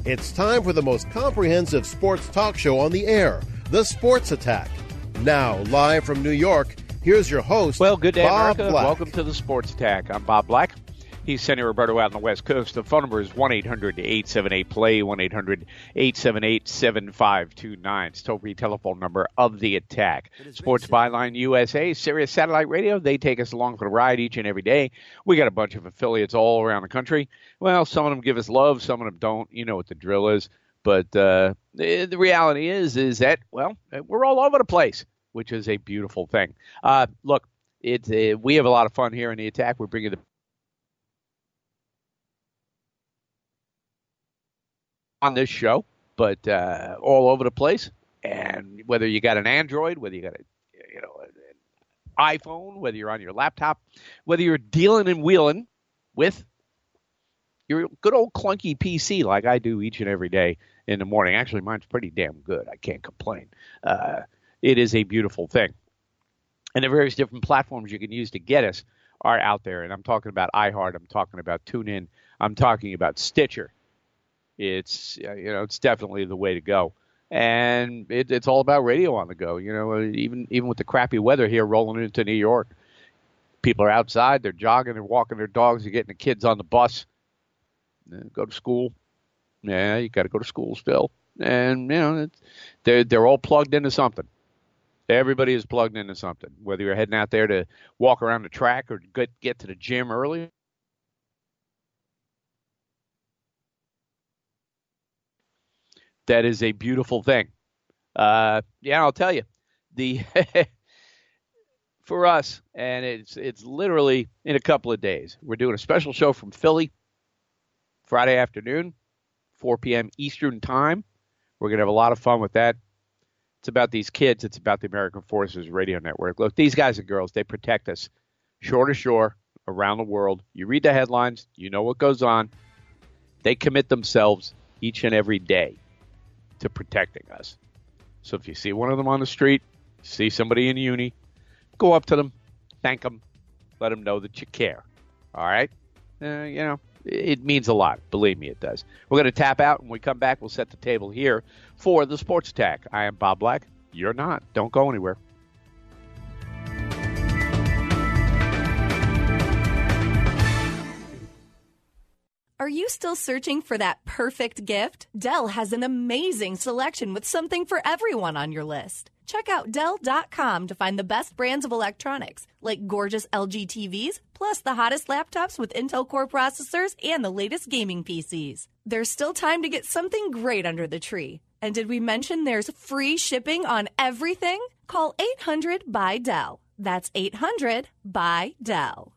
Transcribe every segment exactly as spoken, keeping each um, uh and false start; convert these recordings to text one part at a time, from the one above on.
It's time for the most comprehensive sports talk show on the air, The Sports Attack. Now, live from New York, here's your host, Well, good day, Bob America. Black. Welcome to The Sports Attack. I'm Bob Black. He's Sonny Roberto out on the West Coast. The phone number is one eight hundred eight seven eight play, one eight hundred eight seven eight seven five two nine. It's toll-free telephone number of the Attack. Sports Byline U S A, Sirius Satellite Radio. They take us along for the ride each and every day. We got a bunch of affiliates all around the country. Well, some of them give us love, some of them don't. You know what the drill is. But uh, the, the reality is, is that, well, we're all over the place, which is a beautiful thing. Uh, look, it's uh, we have a lot of fun here in the Attack. We're bringing the on this show, but uh, all over the place. And whether you got an Android, whether you got a you know an iPhone, whether you're on your laptop, whether you're dealing and wheeling with your good old clunky P C like I do each and every day in the morning. Actually, mine's pretty damn good. I can't complain. Uh, it is a beautiful thing. And the various different platforms you can use to get us are out there. And I'm talking about iHeart. I'm talking about TuneIn. I'm talking about Stitcher. It's, uh, you know, it's definitely the way to go. And it, it's all about radio on the go. You know, even even with the crappy weather here rolling into New York, people are outside, they're jogging, they're walking their dogs, they're getting the kids on the bus, uh, go to school. Yeah, you got to go to school still. And, you know, it's, they're, they're all plugged into something. Everybody is plugged into something, whether you're heading out there to walk around the track or get, get to the gym early. That is a beautiful thing. Uh, yeah, I'll tell you, the for us, and it's it's literally in a couple of days. We're doing a special show from Philly, Friday afternoon, four p.m. Eastern time. We're gonna have a lot of fun with that. It's about these kids. It's about the American Forces Radio Network. Look, these guys and girls, they protect us shore to shore around the world. You read the headlines, you know what goes on. They commit themselves each and every day to protecting us. So if you see one of them on the street, see somebody in uni, go up to them, thank them, let them know that you care. All right? Uh, you know, it means a lot. Believe me, it does. We're going to tap out. When we come back, we'll set the table here for the Sports Attack. I am Bob Black. You're not. Don't go anywhere. Are you still searching for that perfect gift? Dell has an amazing selection with something for everyone on your list. Check out Dell dot com to find the best brands of electronics, like gorgeous L G T Vs, plus the hottest laptops with Intel Core processors and the latest gaming P Cs. There's still time to get something great under the tree. And did we mention there's free shipping on everything? Call eight hundred B Y Dell. That's eight hundred B Y Dell.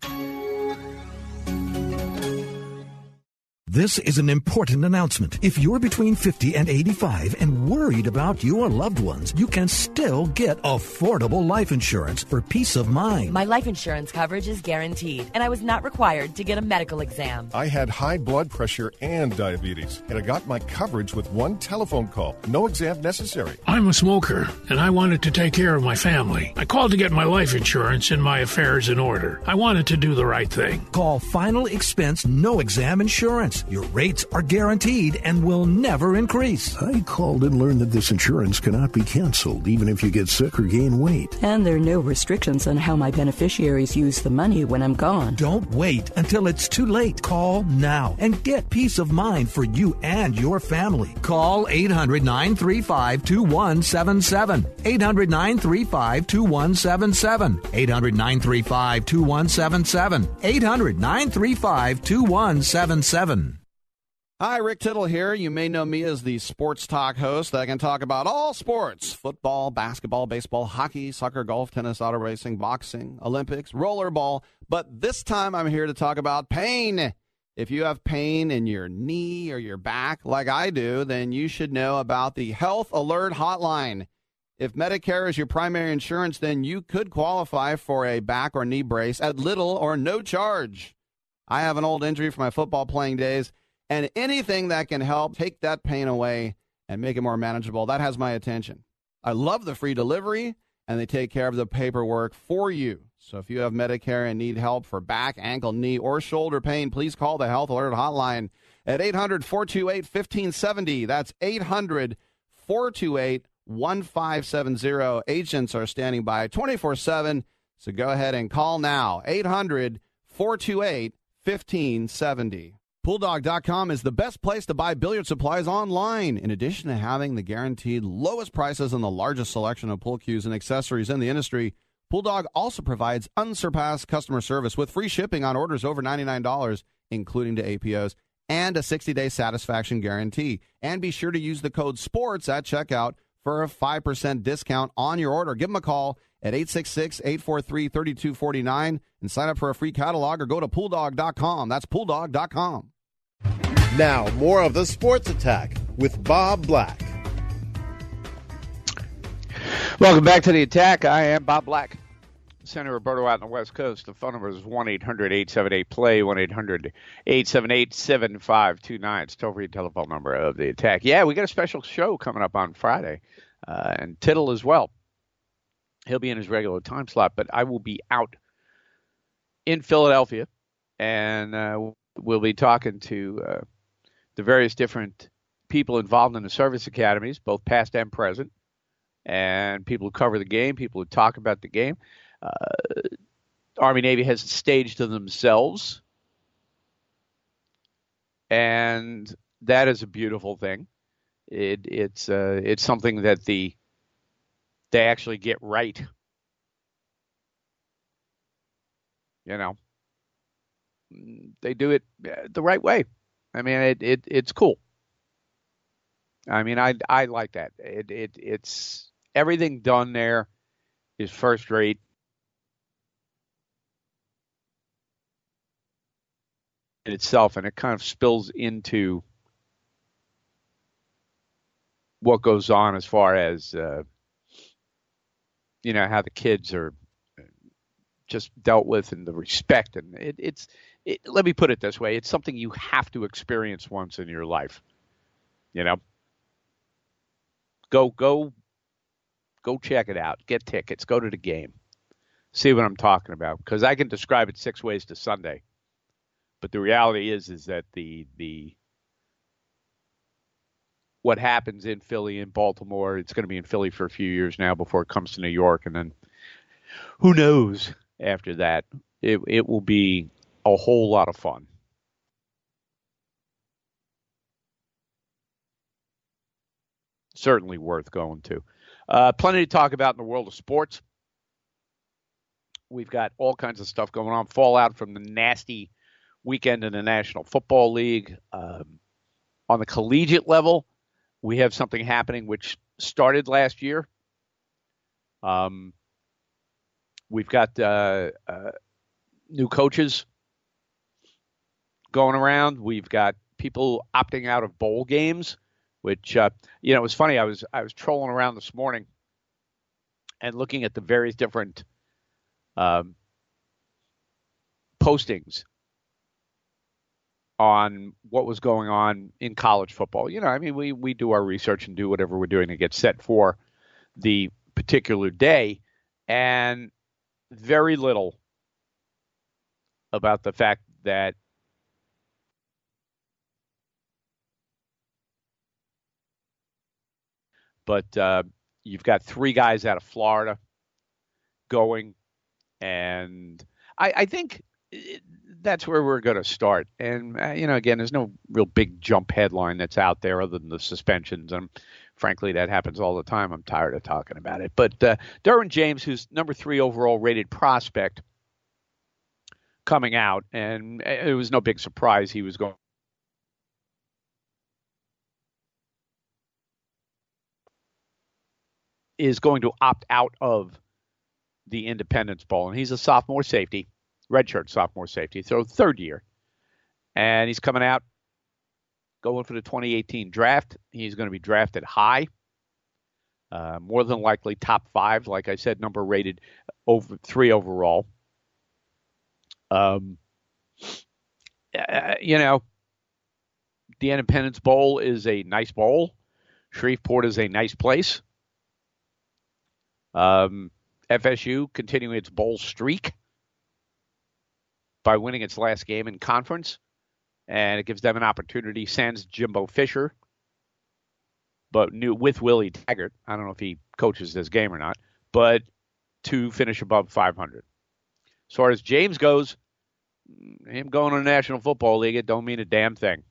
This is an important announcement. If you're between fifty and eighty-five and worried about your loved ones, you can still get affordable life insurance for peace of mind. My life insurance coverage is guaranteed, and I was not required to get a medical exam. I had high blood pressure and diabetes, and I got my coverage with one telephone call. No exam necessary. I'm a smoker, and I wanted to take care of my family. I called to get my life insurance and my affairs in order. I wanted to do the right thing. Call Final Expense No Exam Insurance. Your rates are guaranteed and will never increase. I called and learned that this insurance cannot be canceled, even if you get sick or gain weight. And there are no restrictions on how my beneficiaries use the money when I'm gone. Don't wait until it's too late. Call now and get peace of mind for you and your family. Call eight hundred nine three five two one seven seven. eight hundred nine three five two one seven seven. eight hundred nine three five two one seven seven. eight hundred nine three five two one seven seven. Hi, Rick Tittle here. You may know me as the Sports Talk host that can talk about all sports: football, basketball, baseball, hockey, soccer, golf, tennis, auto racing, boxing, Olympics, rollerball. But this time I'm here to talk about pain. If you have pain in your knee or your back like I do, then you should know about the Health Alert Hotline. If Medicare is your primary insurance, then you could qualify for a back or knee brace at little or no charge. I have an old injury from my football playing days, and anything that can help take that pain away and make it more manageable, that has my attention. I love the free delivery, and they take care of the paperwork for you. So if you have Medicare and need help for back, ankle, knee, or shoulder pain, please call the Health Alert Hotline. at eight hundred, four two eight, one five seven zero. That's eight hundred, four two eight, one five seven zero. Agents are standing by twenty-four seven, so go ahead and call now. eight hundred, four two eight, one five seven zero. Pool Dog dot com is the best place to buy billiard supplies online. In addition to having the guaranteed lowest prices and the largest selection of pool cues and accessories in the industry, Bulldog also provides unsurpassed customer service with free shipping on orders over ninety-nine dollars, including to A P Os, and a sixty-day satisfaction guarantee. And be sure to use the code SPORTS at checkout for a five percent discount on your order. Give them a call at eight six six, eight four three, three two four nine and sign up for a free catalog or go to Pool Dog dot com. That's Pool Dog dot com. Now, more of the Sports Attack with Bob Black. Welcome back to the Attack. I am Bob Black. Senator Roberto out on the West Coast. The phone number is one eight hundred, eight seven eight, play, one eight hundred, eight seven eight, seven five two nine. It's toll-free telephone number of the Attack. Yeah, we got a special show coming up on Friday, uh, and Tittle as well. He'll be in his regular time slot, but I will be out in Philadelphia, and uh, we'll be talking to uh, the various different people involved in the service academies, both past and present, and people who cover the game, people who talk about the game. Uh, Army Navy has a stage to themselves, and that is a beautiful thing. It, it's uh, it's something that the they actually get right. You know, they do it the right way. I mean, it, it it's cool. I mean, I I like that. It it it's everything done there is first rate. In itself, and it kind of spills into what goes on as far as uh, you know, how the kids are just dealt with and the respect, and it, it's it, let me put it this way, it's something you have to experience once in your life. You know, go go go check it out, get tickets, go to the game, see what I'm talking about, because I can describe it six ways to Sunday. But the reality is, is that the the what happens in Philly and Baltimore, it's going to be in Philly for a few years now before it comes to New York, and then who knows after that? It it will be a whole lot of fun. Certainly worth going to. Uh, plenty to talk about in the world of sports. We've got all kinds of stuff going on. Fallout from the nasty weekend in the National Football League. Um, on the collegiate level, we have something happening which started last year. Um, we've got uh, uh, new coaches going around. We've got people opting out of bowl games, which uh, you know, it was funny. I was I was trolling around this morning and looking at the various different um, postings on what was going on in college football. You know, I mean, we, we do our research and do whatever we're doing to get set for the particular day, and very little about the fact that but uh, you've got three guys out of Florida going, and I, I think it, that's where we're going to start. And, uh, you know, again, there's no real big jump headline that's out there other than the suspensions. And frankly, that happens all the time. I'm tired of talking about it. But uh, Derwin James, who's number three overall rated prospect, coming out, and it was no big surprise he was going. Is going to opt out of the Independence Bowl. And he's a sophomore safety. Redshirt sophomore safety, so third year. And he's coming out, going for the twenty eighteen draft. He's going to be drafted high, uh, more than likely top five. Like I said, number rated over three overall. Um, uh, you know, the Independence Bowl is a nice bowl. Shreveport is a nice place. Um, F S U continuing its bowl streak by winning its last game in conference. and it gives them an opportunity. Sans Jimbo Fisher, but new with Willie Taggart. I don't know if he coaches this game or not, but to finish above five hundred. As far as James goes, him going to the National Football League, it don't mean a damn thing.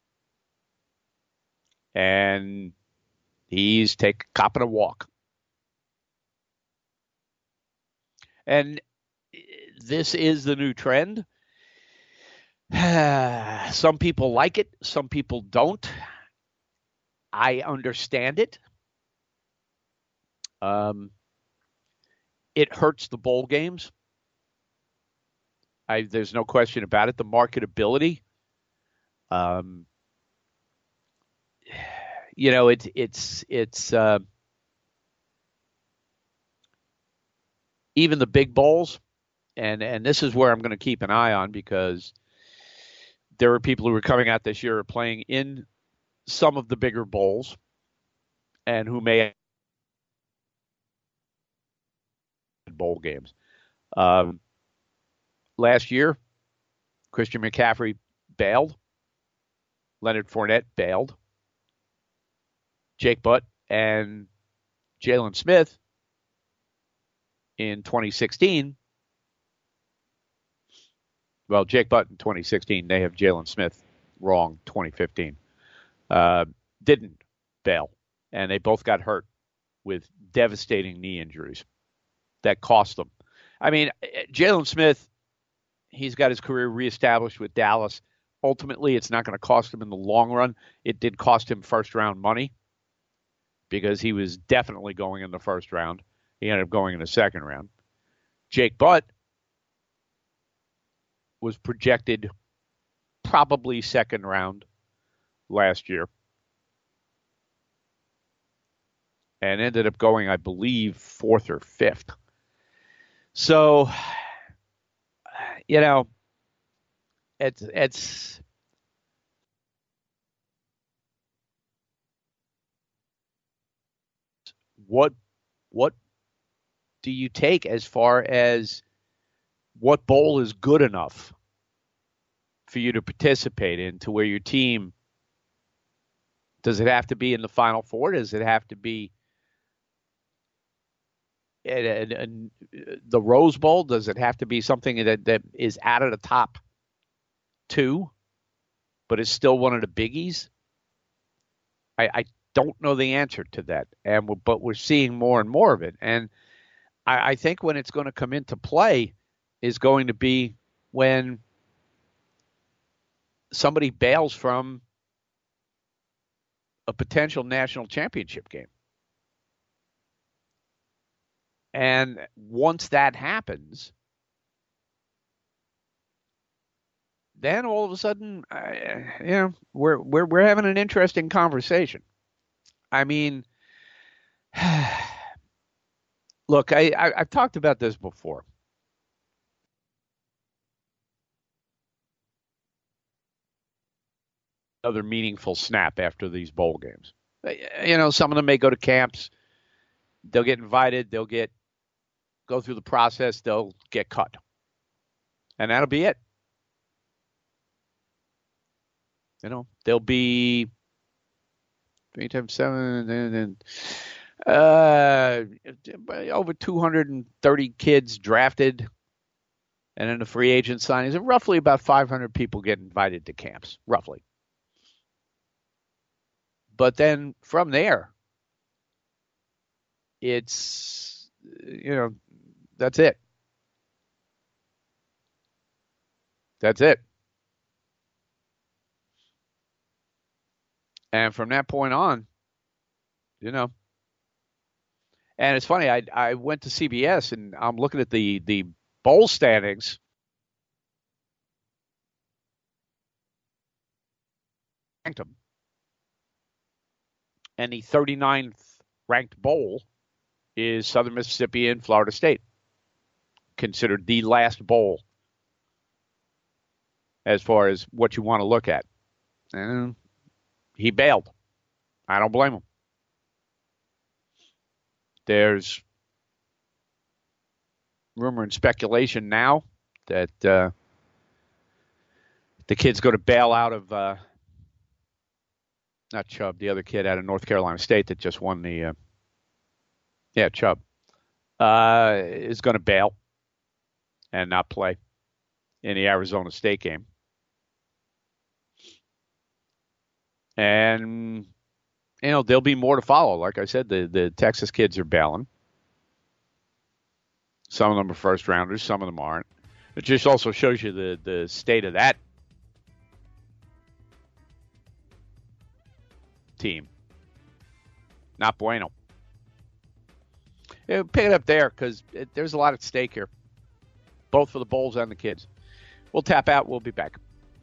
And he's take copping a walk. And this is the new trend. Some people like it. Some people don't. I understand it. Um, it hurts the bowl games. I, there's no question about it. The marketability. Um, you know, it, it's it's uh, even the big bowls, and and this is where I'm going to keep an eye on, because there are people who are coming out this year playing in some of the bigger bowls, and who may bowl games. Um, last year, Christian McCaffrey bailed. Leonard Fournette bailed. Jake Butt and Jalen Smith in twenty sixteen. Well, Jake Butt in twenty sixteen, they have Jalen Smith wrong, twenty fifteen. Uh, didn't bail, and they both got hurt with devastating knee injuries that cost them. I mean, Jalen Smith, he's got his career reestablished with Dallas. Ultimately, it's not going to cost him in the long run. It did cost him first-round money because he was definitely going in the first round. He ended up going in the second round. Jake Butt was projected probably second round last year and ended up going, I believe, fourth or fifth. So, you know, it's it's what what do you take as far as what bowl is good enough for you to participate in, to where your team, does it have to be in the Final Four? Does it have to be at, at, at the Rose Bowl? Does it have to be something that, that is out of the top two, but is still one of the biggies? I, I don't know the answer to that, and we're, but we're seeing more and more of it. And I, I think when it's going to come into play is going to be when somebody bails from a potential national championship game. And once that happens, then all of a sudden, uh, you know, we're we're we're having an interesting conversation. I mean, look, I, I I've talked about this before. Other meaningful snap after these bowl games. You know, some of them may go to camps. They'll get invited. They'll get go through the process. They'll get cut, and that'll be it. You know, there'll be three times seven, and uh, over two hundred thirty kids drafted, and then the free agent signings, and roughly about five hundred people get invited to camps, roughly. But then from there, it's, you know, that's it. That's it. And from that point on, you know, and it's funny, I I went to C B S and I'm looking at the, the bowl standings. Ranked them. And the thirty-ninth ranked bowl is Southern Mississippi and Florida State, considered the last bowl as far as what you want to look at. And he bailed. I don't blame him. There's rumor and speculation now that uh, the kid's going to bail out of uh, not Chubb, the other kid out of North Carolina State that just won the uh, yeah Chubb uh, is going to bail and not play in the Arizona State game. And, you know, there'll be more to follow. Like I said, the, the Texas kids are bailing. Some of them are first rounders, some of them aren't. It just also shows you the, the state of that team. Not bueno. Yeah, pick it up there because there's a lot at stake here, both for the Bulls and the kids. We'll tap out. We'll be back.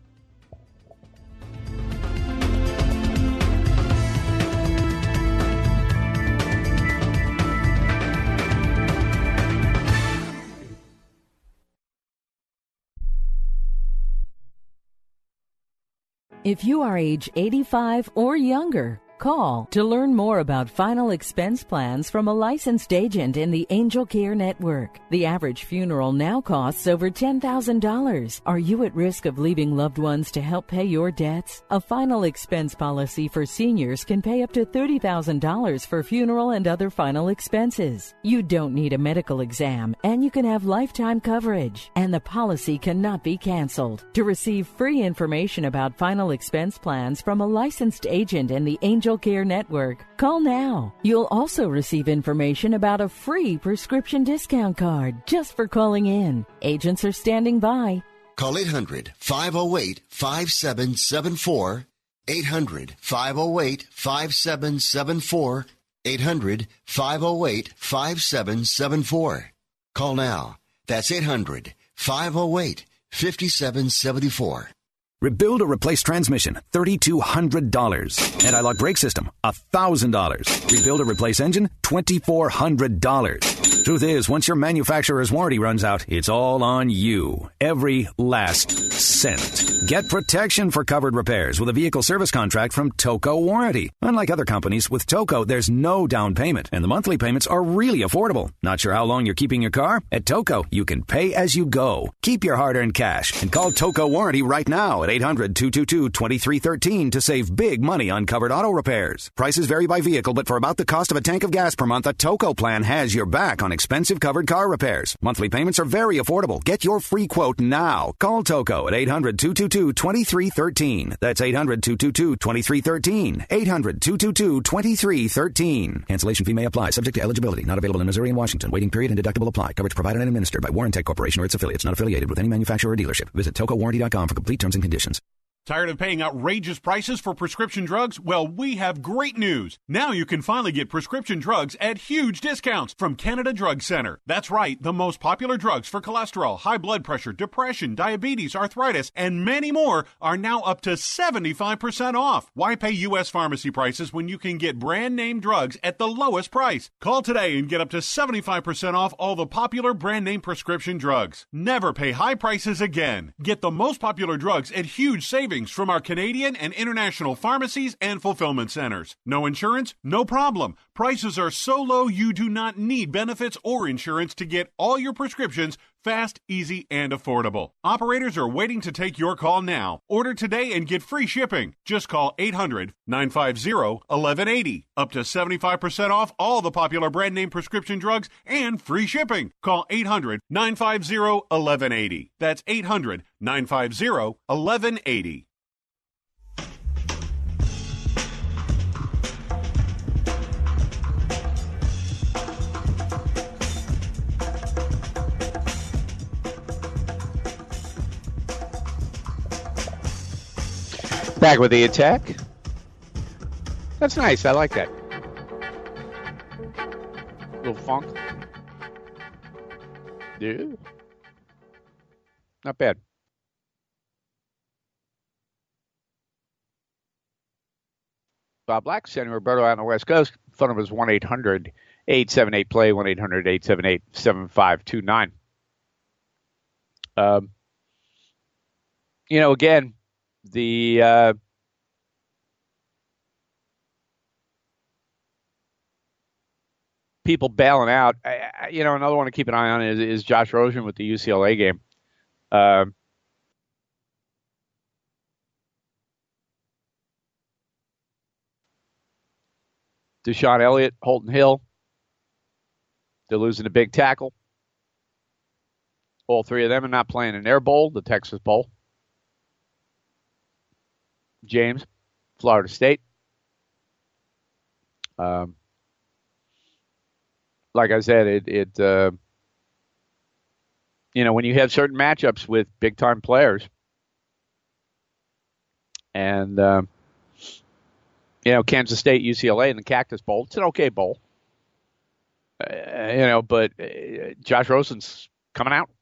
If you are age eighty-five or younger, call to learn more about final expense plans from a licensed agent in the Angel Care Network. The average funeral now costs over ten thousand dollars. Are you at risk of leaving loved ones to help pay your debts? A final expense policy for seniors can pay up to thirty thousand dollars for funeral and other final expenses. You don't need a medical exam, and you can have lifetime coverage, and the policy cannot be canceled. To receive free information about final expense plans from a licensed agent in the Angel Care Network, call now. You'll also receive information about a free prescription discount card just for calling in. Agents are standing by. Call eight hundred, five oh eight, five seven seven four, eight hundred, five oh eight, five seven seven four, eight hundred, five oh eight, five seven seven four. Call now. That's eight hundred, five oh eight, five seven seven four. Rebuild or replace transmission, three thousand two hundred dollars. Anti-lock brake system, one thousand dollars. Rebuild or replace engine, two thousand four hundred dollars. Truth is, once your manufacturer's warranty runs out, it's all on you. Every last cent. Get protection for covered repairs with a vehicle service contract from Toco Warranty. Unlike other companies, with Toco, there's no down payment, and the monthly payments are really affordable. Not sure how long you're keeping your car? At Toco, you can pay as you go. Keep your hard-earned cash and call Toco Warranty right now at eight hundred, two two two, two three one three to save big money on covered auto repairs. Prices vary by vehicle, but for about the cost of a tank of gas per month, a Toco plan has your back on expensive covered car repairs. Monthly payments are very affordable. Get your free quote now. Call Toco at eight hundred, two two two, two three one three. That's eight hundred, two two two, two three one three. eight hundred, two two two, two three one three. Cancellation fee may apply. Subject to eligibility. Not available in Missouri and Washington. Waiting period and deductible apply. Coverage provided and administered by Warrantech Corporation or its affiliates. Not affiliated with any manufacturer or dealership. Visit toco warranty dot com for complete terms and conditions. Tired of paying outrageous prices for prescription drugs? Well, we have great news. Now you can finally get prescription drugs at huge discounts from Canada Drug Center. That's right, the most popular drugs for cholesterol, high blood pressure, depression, diabetes, arthritis, and many more are now up to seventy-five percent off. Why pay U S pharmacy prices when you can get brand name drugs at the lowest price? Call today and get up to seventy-five percent off all the popular brand name prescription drugs. Never pay high prices again. Get the most popular drugs at huge savings from our Canadian and international pharmacies and fulfillment centers. No insurance? No problem. Prices are so low you do not need benefits or insurance to get all your prescriptions fast, easy, and affordable. Operators are waiting to take your call now. Order today and get free shipping. Just call eight hundred, nine five zero, one one eight zero. Up to seventy-five percent off all the popular brand name prescription drugs and free shipping. Call eight hundred, nine five zero, one one eight zero. That's eight hundred, nine five zero, one one eight zero. Back with the attack. That's nice. I like that. Little funk. Yeah. Not bad. Bob Black, Sandy Roberto out on the West Coast. Phone number is one eight hundred, eight seven eight, play, one eight hundred, eight seven eight, seven five two nine. Um, you know, again, the uh, people bailing out. I, I, you know, another one to keep an eye on is, is Josh Rosen with the U C L A game. Uh, Deshaun Elliott, Holton Hill. They're losing a big tackle. All three of them are not playing in their bowl, the Texas Bowl. James, Florida State. Um, like I said, it, it uh, you know, when you have certain matchups with big-time players, and, uh, you know, Kansas State, U C L A, and the Cactus Bowl, it's an okay bowl. Uh, you know, but uh, Josh Rosen's coming out.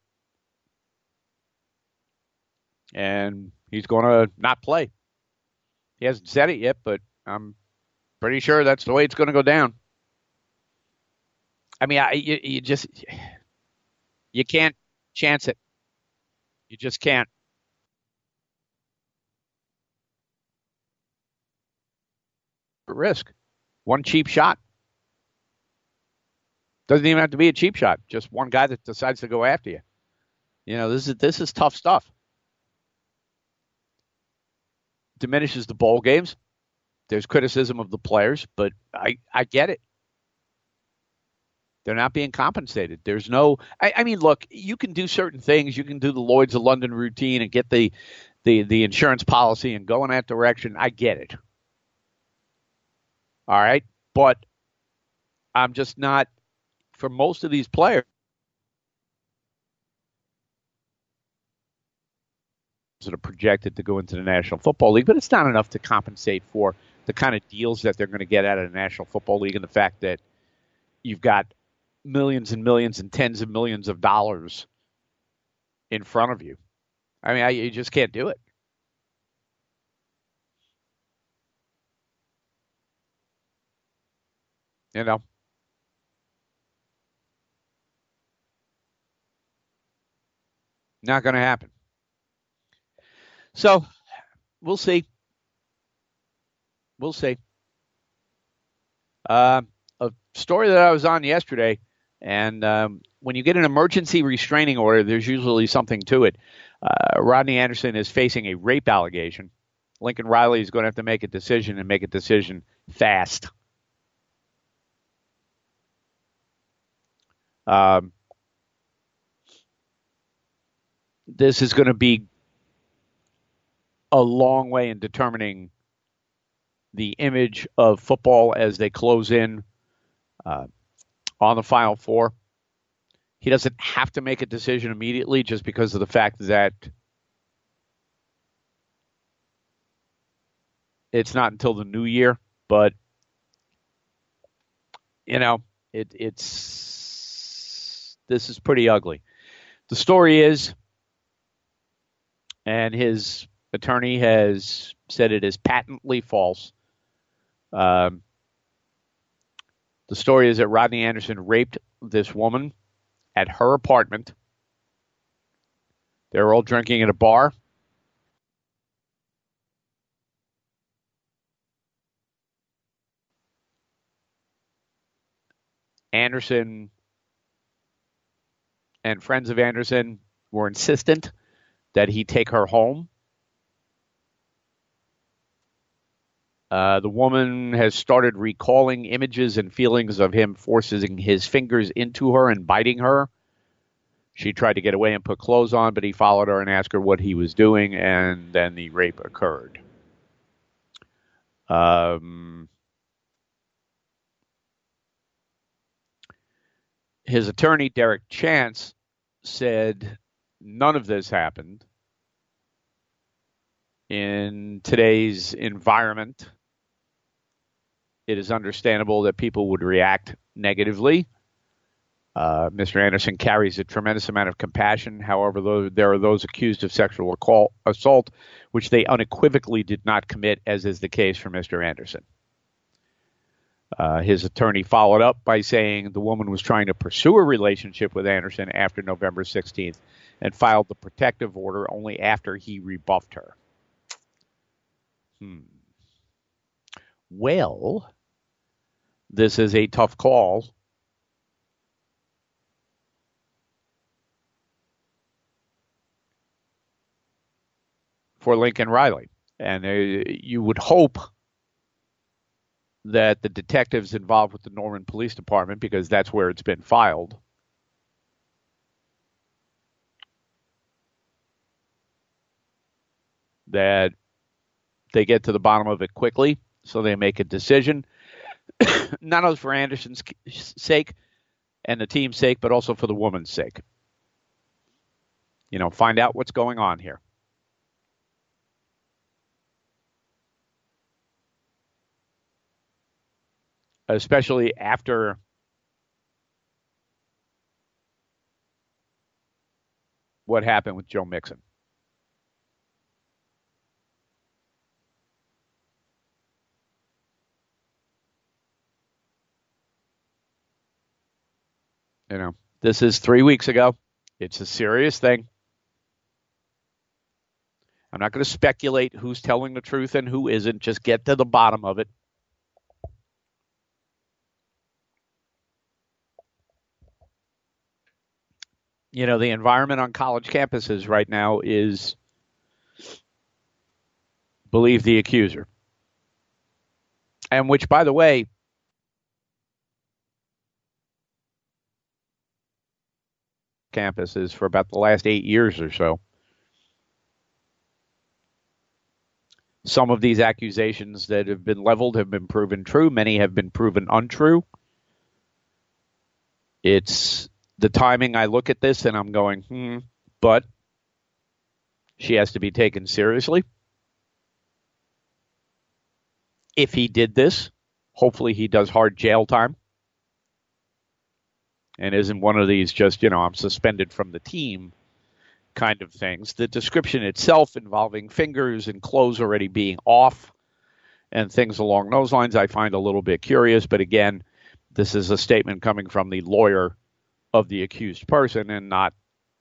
And he's going to not play. He hasn't said it yet, but I'm pretty sure that's the way it's going to go down. I mean, I, you, you just, you can't chance it. You just can't. Risk. One cheap shot. Doesn't even have to be a cheap shot. Just one guy that decides to go after you. You know, this is this is tough stuff. Diminishes the bowl games. There's criticism of the players, but I, I get it. They're not being compensated. There's no, I, I mean, look, you can do certain things. You can do the Lloyd's of London routine and get the, the, the insurance policy and go in that direction. I get it. All right. But I'm just not, for most of these players, that are projected to go into the National Football League, but it's not enough to compensate for the kind of deals that they're going to get out of the National Football League and the fact that you've got millions and millions and tens of millions of dollars in front of you. I mean, I, you just can't do it. You know? Not going to happen. So, we'll see. We'll see. Uh, a story that I was on yesterday, and um, when you get an emergency restraining order, there's usually something to it. Uh, Rodney Anderson is facing a rape allegation. Lincoln Riley is going to have to make a decision and make a decision fast. Um, this is going to be a long way in determining the image of football as they close in uh, on the Final Four. He doesn't have to make a decision immediately just because of the fact that it's not until the new year. But, you know, it, it's this is pretty ugly. The story is, and his attorney has said it is patently false. Um, the story is that Rodney Anderson raped this woman at her apartment. They were all drinking at a bar. Anderson and friends of Anderson were insistent that he take her home. Uh, the woman has started recalling images and feelings of him forcing his fingers into her and biting her. She tried to get away and put clothes on, but he followed her and asked her what he was doing, and then the rape occurred. Um, his attorney, Derek Chance, said none of this happened. In today's environment, it is understandable that people would react negatively. Uh, Mister Anderson carries a tremendous amount of compassion. However, though, there are those accused of sexual assault, which they unequivocally did not commit, as is the case for Mister Anderson. Uh, his attorney followed up by saying the woman was trying to pursue a relationship with Anderson after November sixteenth and filed the protective order only after he rebuffed her. Hmm. Well, this is a tough call. For Lincoln Riley. And uh, you would hope that the detectives involved with the Norman Police Department, because that's where it's been filed, that they get to the bottom of it quickly, so they make a decision, not only for Anderson's sake and the team's sake, but also for the woman's sake. You know, find out what's going on here. Especially after what happened with Joe Mixon. You know, this is three weeks ago. It's a serious thing. I'm not going to speculate who's telling the truth and who isn't. Just get to the bottom of it. You know, the environment on college campuses right now is believe the accuser. And which, by the way, campuses for about the last eight years or so. Some of these accusations that have been leveled have been proven true. Many have been proven untrue. It's the timing. I look at this and I'm going, hmm, but she has to be taken seriously. If he did this, hopefully he does hard jail time and isn't one of these just, you know, I'm suspended from the team kind of things. The description itself involving fingers and clothes already being off and things along those lines, I find a little bit curious. But again, this is a statement coming from the lawyer of the accused person and not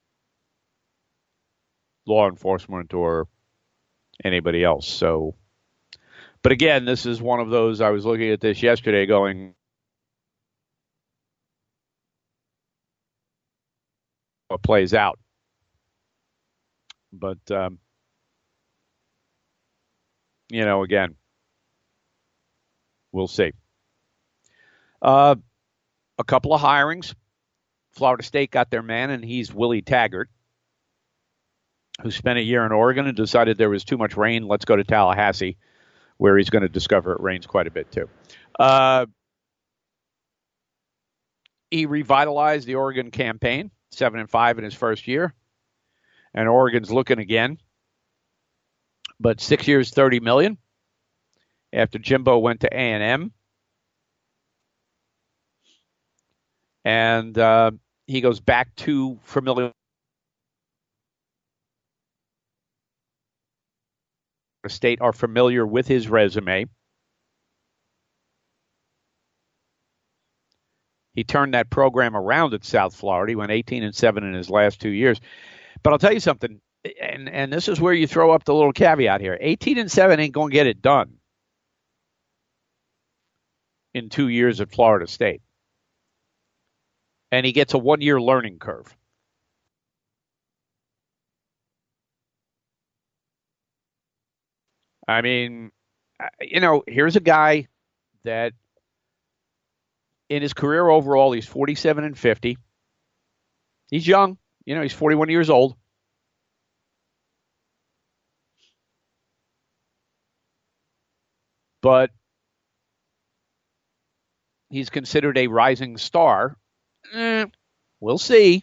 law enforcement or anybody else. So, but again, this is one of those, I was looking at this yesterday going, what plays out. But, um, you know, again, we'll see. Uh, a couple of hirings. Florida State got their man, and he's Willie Taggart, who spent a year in Oregon and decided there was too much rain. Let's go to Tallahassee, where he's going to discover it rains quite a bit, too. Uh, he revitalized the Oregon campaign, seven and five in his first year. And Oregon's looking again. But six years, thirty million dollars after Jimbo went to A and M. And uh, he goes back to familiar. State are familiar with his resume. He turned that program around at South Florida. He went eighteen and seven in his last two years. But I'll tell you something, and, and this is where you throw up the little caveat here. eighteen and seven ain't going to get it done in two years at Florida State. And he gets a one-year learning curve. I mean, you know, here's a guy that in his career overall, he's forty-seven and fifty. He's young. You know, he's forty-one years old. But he's considered a rising star. Eh, we'll see.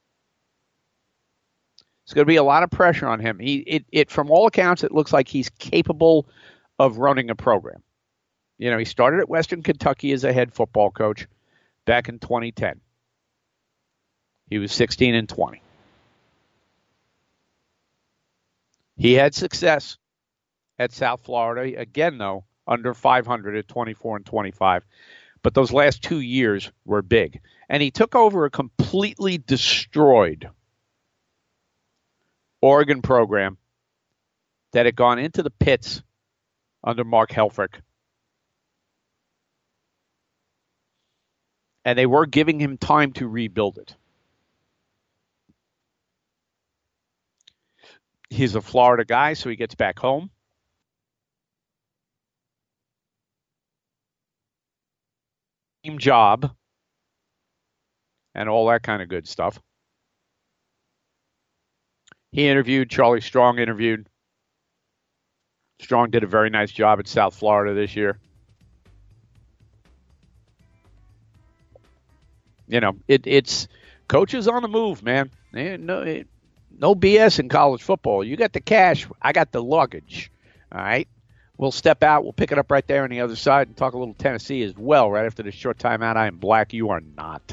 There's going to be a lot of pressure on him. He, it, it, from all accounts, it looks like he's capable of running a program. You know, he started at Western Kentucky as a head football coach back in twenty ten. He was sixteen and twenty. He had success at South Florida. Again, though, under five hundred at twenty-four and twenty-five. But those last two years were big. And he took over a completely destroyed Oregon program that had gone into the pits under Mark Helfrich. And they were giving him time to rebuild it. He's a Florida guy, so he gets back home. job and all that kind of good stuff. He interviewed, Charlie Strong interviewed. Strong did a very nice job at South Florida this year. You know, it, it's coaches on the move, man. No, it, no B S in college football. You got the cash. I got the luggage. All right? We'll step out. We'll pick it up right there on the other side and talk a little Tennessee as well right after this short timeout. I am black. You are not.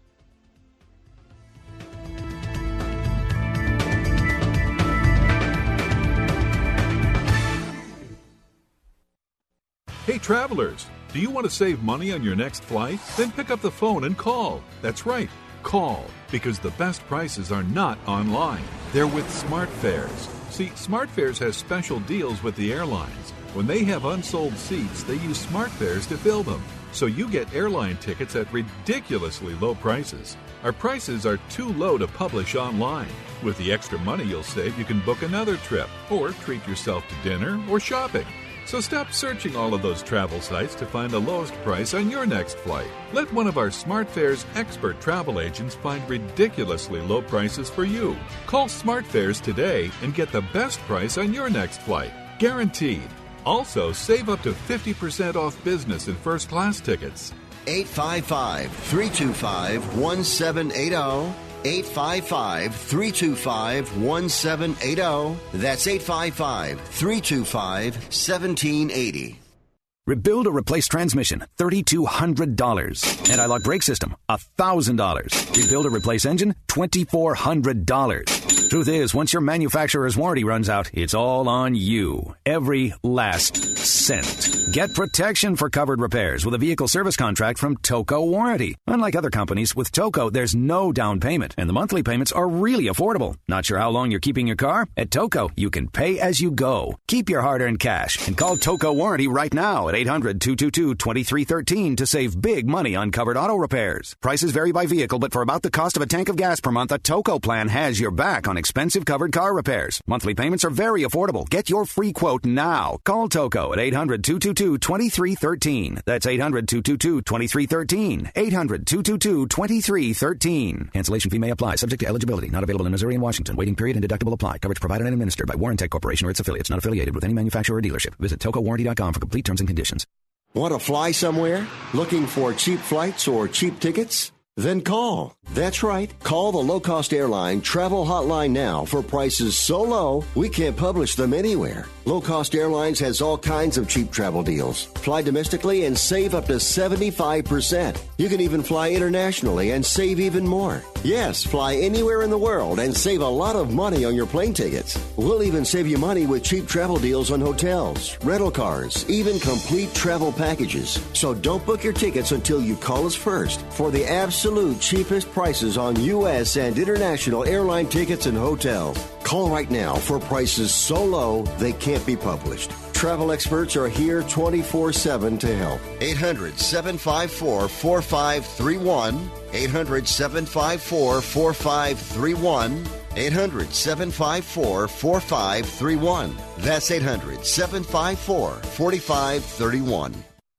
Hey, travelers, do you want to save money on your next flight? Then pick up the phone and call. That's right, call, because the best prices are not online. They're with SmartFares. See, SmartFares has special deals with the airlines. When they have unsold seats, they use SmartFares to fill them. So you get airline tickets at ridiculously low prices. Our prices are too low to publish online. With the extra money you'll save, you can book another trip or treat yourself to dinner or shopping. So stop searching all of those travel sites to find the lowest price on your next flight. Let one of our SmartFares expert travel agents find ridiculously low prices for you. Call SmartFares today and get the best price on your next flight. Guaranteed. Also, save up to fifty percent off business and first class tickets. eight five five, three two five, one seven eight zero. eight five five, three two five, one seven eight zero. That's eight five five, three two five, one seven eight zero. Rebuild or replace transmission, three thousand two hundred dollars. Anti-lock brake system, one thousand dollars. Rebuild or replace engine, two thousand four hundred dollars. Truth is, once your manufacturer's warranty runs out, it's all on you. Every last cent. Get protection for covered repairs with a vehicle service contract from Toco Warranty. Unlike other companies, with Toco, there's no down payment, and the monthly payments are really affordable. Not sure how long you're keeping your car? At Toco, you can pay as you go. Keep your hard-earned cash and call Toco Warranty right now at eight hundred, two two two, two three one three to save big money on covered auto repairs. Prices vary by vehicle, but for about the cost of a tank of gas per month, a Toco plan has your back on expensive covered car repairs. Monthly payments are very affordable. Get your free quote now. Call Toco at eight hundred, two two two, two three one three. That's eight hundred, two two two, two three one three. eight hundred, two two two, two three one three. Cancellation fee may apply. Subject to eligibility. Not available in Missouri and Washington. Waiting period and deductible apply. Coverage provided and administered by Warrantech Corporation or its affiliates. Not affiliated with any manufacturer or dealership. Visit toco warranty dot com for complete terms and conditions. Want to fly somewhere? Looking for cheap flights or cheap tickets? Then call. That's right. Call the low-cost airline travel hotline now for prices so low we can't publish them anywhere. Low Cost Airlines has all kinds of cheap travel deals. Fly domestically and save up to seventy-five percent. You can even fly internationally and save even more. Yes, fly anywhere in the world and save a lot of money on your plane tickets. We'll even save you money with cheap travel deals on hotels, rental cars, even complete travel packages. So don't book your tickets until you call us first for the absolute cheapest prices on U S and international airline tickets and hotels. Call right now for prices so low they can't be published. Travel experts are here twenty-four seven to help. eight hundred, seven five four, four five three one. eight hundred, seven five four, four five three one. eight hundred, seven five four, four five three one. That's eight hundred, seven five four, four five three one.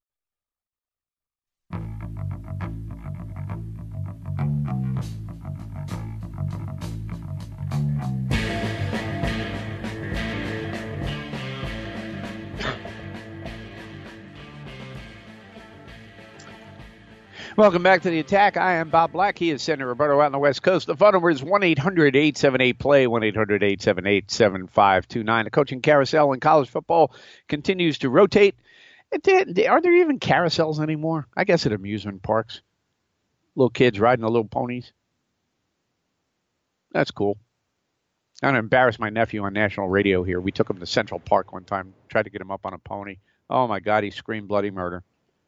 Welcome back to The Attack. I am Bob Black. He is Senator Roberto out on the West Coast. The phone number is one eight hundred, eight seven eight, play, one eight hundred, eight seven eight, seven five two nine. The coaching carousel in college football continues to rotate. Are there even carousels anymore? I guess at amusement parks. Little kids riding the little ponies. That's cool. I'm going to embarrass my nephew on national radio here. We took him to Central Park one time, tried to get him up on a pony. Oh, my God, he screamed bloody murder.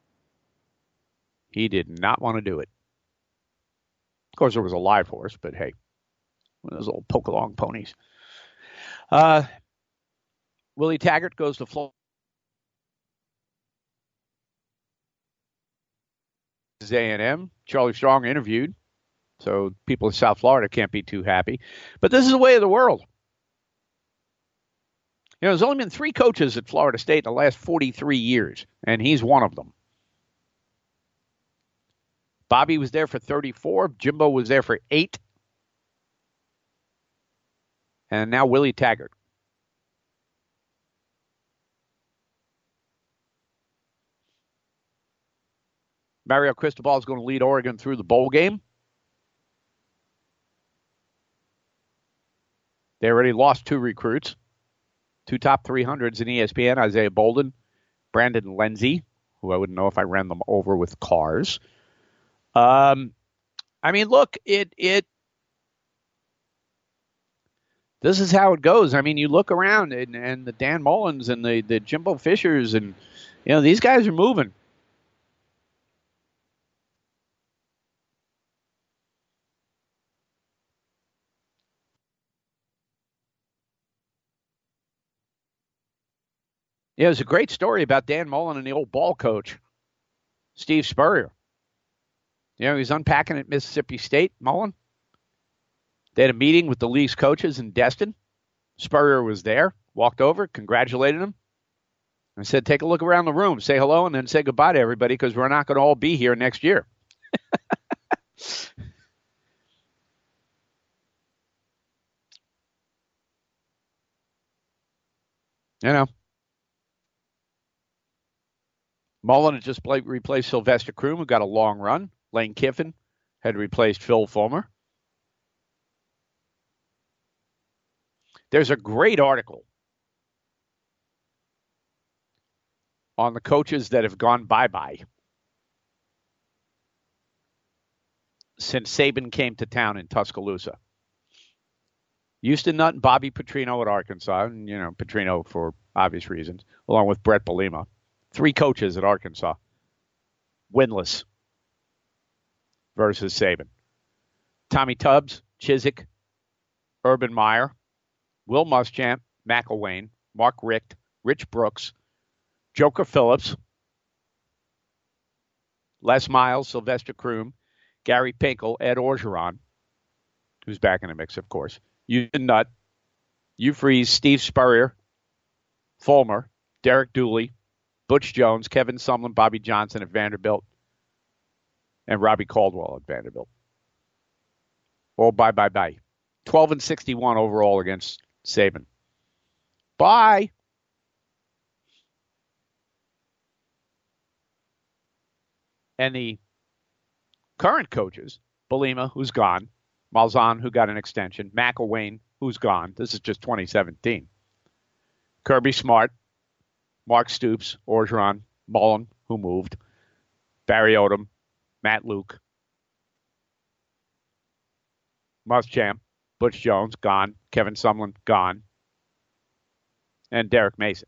He did not want to do it. Of course, there was a live horse, but hey, one of those old poke-along ponies. Uh, Willie Taggart goes to Florida. A and M. Charlie Strong interviewed, so people in South Florida can't be too happy. But this is the way of the world. You know, there's only been three coaches at Florida State in the last forty-three years, and he's one of them. Bobby was there for thirty-four. Jimbo was there for eight. And now Willie Taggart. Mario Cristobal is going to lead Oregon through the bowl game. They already lost two recruits, two top three hundreds in E S P N, Isaiah Bolden, Brandon Lenzy, who I wouldn't know if I ran them over with cars. Um, I mean, look, it it. This is how it goes. I mean, you look around and, and the Dan Mullins and the, the Jimbo Fishers and, you know, these guys are moving. Yeah, there's a great story about Dan Mullen and the old ball coach, Steve Spurrier. You know, he was unpacking at Mississippi State, Mullen. They had a meeting with the league's coaches in Destin. Spurrier was there, walked over, congratulated him, and said, take a look around the room, say hello, and then say goodbye to everybody because we're not going to all be here next year. You know. Mullen had just play, replaced Sylvester Croom, who got a long run. Lane Kiffin had replaced Phil Fulmer. There's a great article on the coaches that have gone bye-bye since Saban came to town in Tuscaloosa. Houston Nutt and Bobby Petrino at Arkansas, and, you know, Petrino for obvious reasons, along with Brett Bielema. Three coaches at Arkansas, winless versus Saban. Tommy Tubbs, Chiswick, Urban Meyer, Will Muschamp, McElwain, Mark Richt, Rich Brooks, Joker Phillips, Les Miles, Sylvester Croom, Gary Pinkel, Ed Orgeron, who's back in the mix, of course, Houston Nutt, Hugh Freeze, Steve Spurrier, Fulmer, Derek Dooley, Butch Jones, Kevin Sumlin, Bobby Johnson at Vanderbilt, and Robbie Caldwell at Vanderbilt. All bye, bye, bye. twelve and sixty-one overall against Saban. Bye. And the current coaches, Bielema, who's gone, Malzahn, who got an extension, McElwain, who's gone. This is just twenty seventeen. Kirby Smart, Mark Stoops, Orgeron, Mullen, who moved, Barry Odom, Matt Luke, Muschamp, Butch Jones, gone, Kevin Sumlin, gone, and Derek Mason.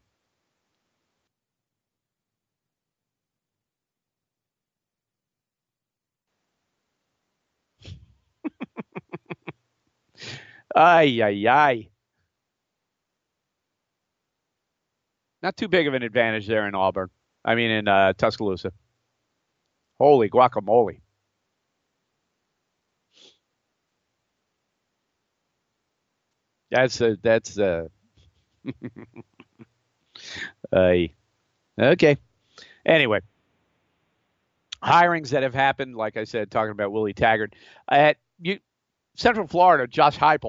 Ay, ay, ay. Not too big of an advantage there in Auburn. I mean, in uh, Tuscaloosa. Holy guacamole. That's a, that's a, uh, okay. Anyway, hirings that have happened, like I said, talking about Willie Taggart. At you, Central Florida, Josh Heupel,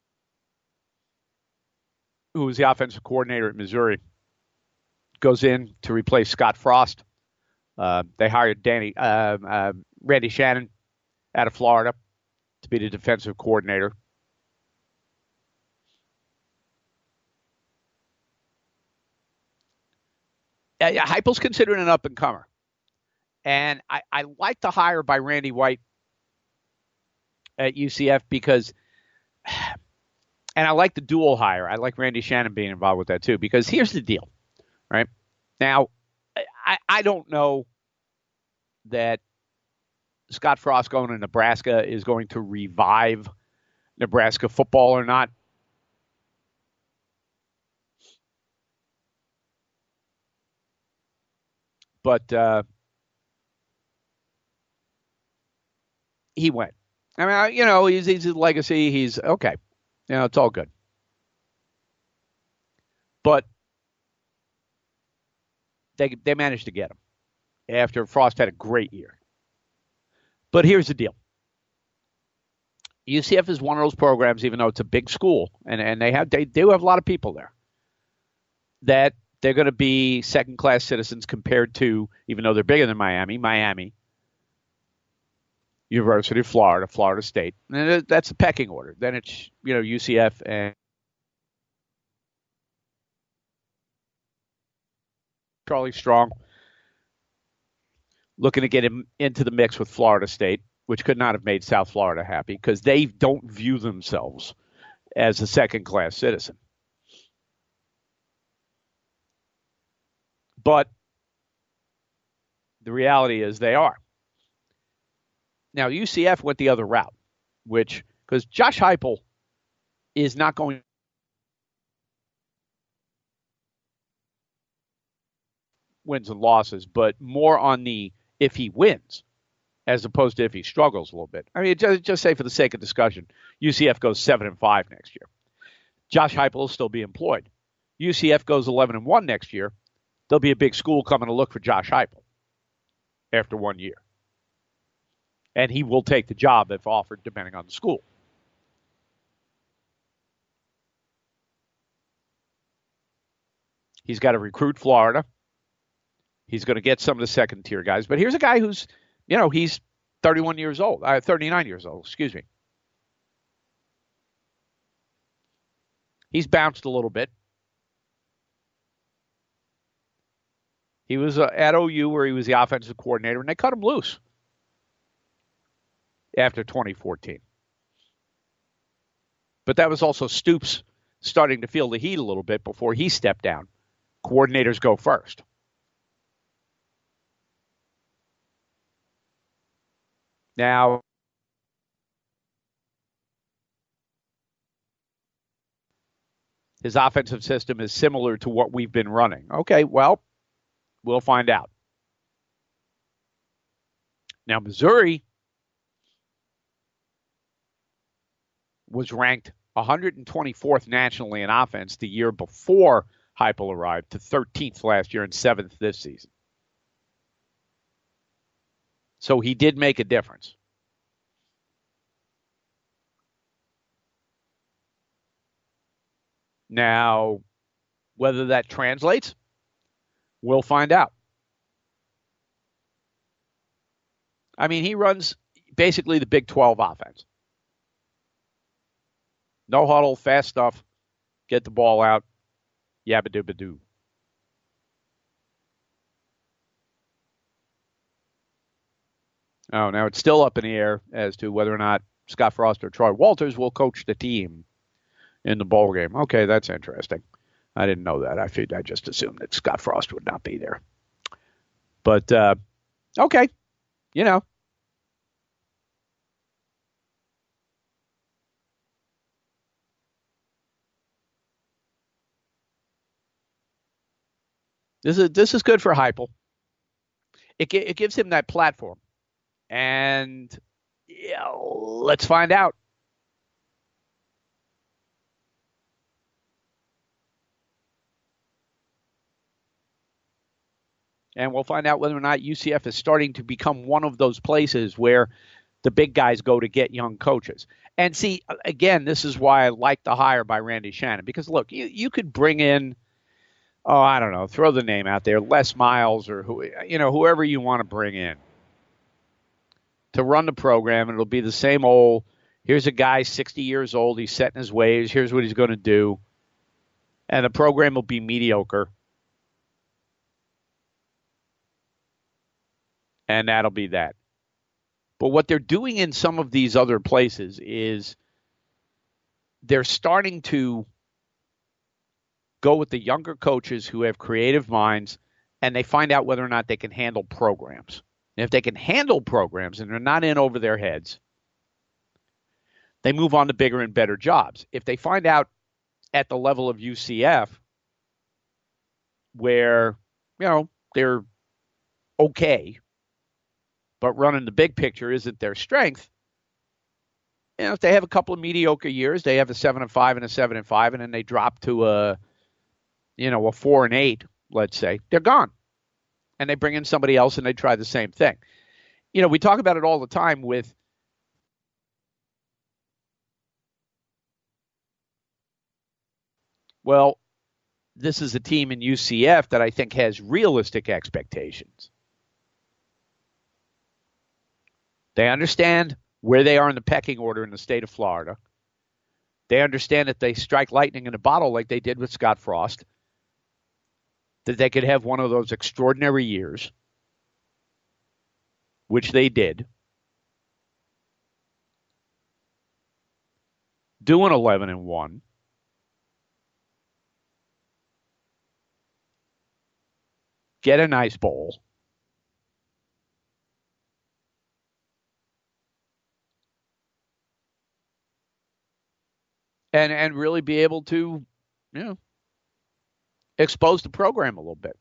who was the offensive coordinator at Missouri, goes in to replace Scott Frost. Uh, they hired Danny uh, uh, Randy Shannon out of Florida to be the defensive coordinator. Uh, Heupel's considered an up-and-comer. And I, I like the hire by Randy White at U C F because, and I like the dual hire. I like Randy Shannon being involved with that too, because here's the deal. Right now, I, I don't know that Scott Frost going to Nebraska is going to revive Nebraska football or not. But uh, he went. I mean, you know, he's, he's his legacy. He's okay. You know, it's all good. But They they managed to get him after Frost had a great year. But here's the deal. U C F is one of those programs, even though it's a big school, and, and they have they do have a lot of people there, that they're going to be second-class citizens compared to, even though they're bigger than Miami, Miami, University of Florida, Florida State. And that's the pecking order. Then it's, you know, U C F and Charlie Strong looking to get him into the mix with Florida State, which could not have made South Florida happy because they don't view themselves as a second-class citizen. But the reality is they are. Now, U C F went the other route, which, because Josh Heupel is not going wins and losses, but more on the if he wins as opposed to if he struggles a little bit. I mean, just, just say for the sake of discussion, U C F goes seven and five next year. Josh Heupel will still be employed. U C F goes eleven and one next year. There'll be a big school coming to look for Josh Heupel after one year. And he will take the job if offered, depending on the school. He's got to recruit Florida. He's going to get some of the second-tier guys. But here's a guy who's, you know, he's thirty-one years old, uh, thirty-nine years old, excuse me. He's bounced a little bit. He was uh, at O U where he was the offensive coordinator, and they cut him loose after twenty fourteen. But that was also Stoops starting to feel the heat a little bit before he stepped down. Coordinators go first. Now, his offensive system is similar to what we've been running. Okay, well, we'll find out. Now, Missouri was ranked one hundred twenty-fourth nationally in offense the year before Heupel arrived, to thirteenth last year and seventh this season. So he did make a difference. Now, whether that translates, we'll find out. I mean, he runs basically the Big twelve offense. No huddle, fast stuff, get the ball out, yabba-dooba-doo. Oh, now it's still up in the air as to whether or not Scott Frost or Troy Walters will coach the team in the bowl game. Okay, that's interesting. I didn't know that. I figured I just assumed that Scott Frost would not be there. But, uh, okay, you know. This is this is good for Heupel. It it gives him that platform. And yeah, let's find out. And we'll find out whether or not U C F is starting to become one of those places where the big guys go to get young coaches. And see, again, this is why I like the hire by Randy Shannon. Because, look, you, you could bring in, oh, I don't know, throw the name out there, Les Miles or who, you know, whoever you want to bring in to run the program, and it'll be the same old, here's a guy sixty years old, he's set in his ways, here's what he's going to do, and the program will be mediocre, and that'll be that. But what they're doing in some of these other places is they're starting to go with the younger coaches who have creative minds, and they find out whether or not they can handle programs. And if they can handle programs and they're not in over their heads, they move on to bigger and better jobs. If they find out at the level of U C F where, you know, they're okay, but running the big picture isn't their strength, you know, if they have a couple of mediocre years, they have a seven and five and a seven and five, and then they drop to a, you know, a four and eight, let's say, they're gone. And they bring in somebody else and they try the same thing. you know, we talk about it all the time with well, this is a team in U C F that I think has realistic expectations. They understand where they are in the pecking order in the state of Florida. They understand that they strike lightning in a bottle like they did with Scott Frost, that they could have one of those extraordinary years, which they did. Do an eleven and one. Get a nice bowl. And and really be able to, you know, expose the program a little bit.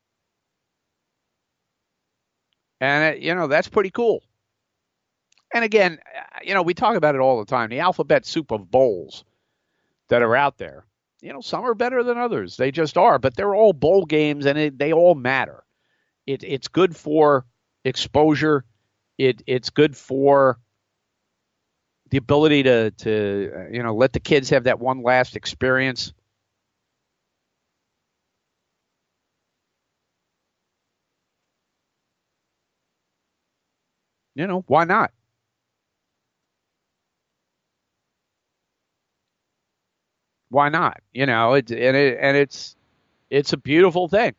And, you know, that's pretty cool. And again, you know, we talk about it all the time. The alphabet soup of bowls that are out there. You know, some are better than others. They just are. But they're all bowl games, and it, they all matter. It, it's good for exposure. It, it's good for the ability to, to, you know, let the kids have that one last experience. You know, why not? Why not? You know, it, and it, and it's it's a beautiful thing.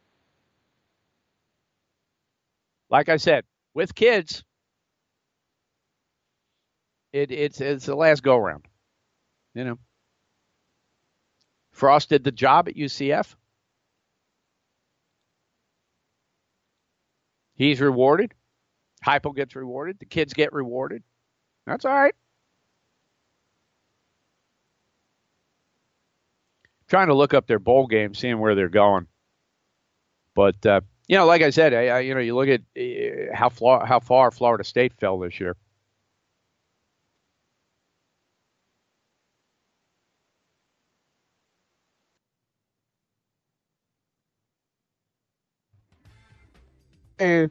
Like I said, with kids, it it's it's the last go round. You know, Frost did the job at U C F. He's rewarded. Hypo gets rewarded. The kids get rewarded. That's all right. Trying to look up their bowl game, seeing where they're going. But, uh, you know, like I said, I, I, you know, you look at uh, how, far, how far Florida State fell this year. And,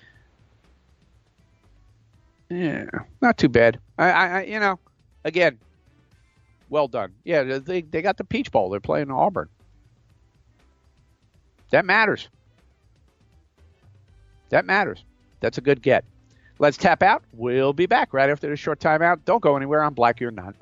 yeah, not too bad. I, I, you know, again, well done. Yeah, they they got the Peach Bowl. They're playing Auburn. That matters. That matters. That's a good get. Let's tap out. We'll be back right after this short timeout. Don't go anywhere. I'm Black You're Not.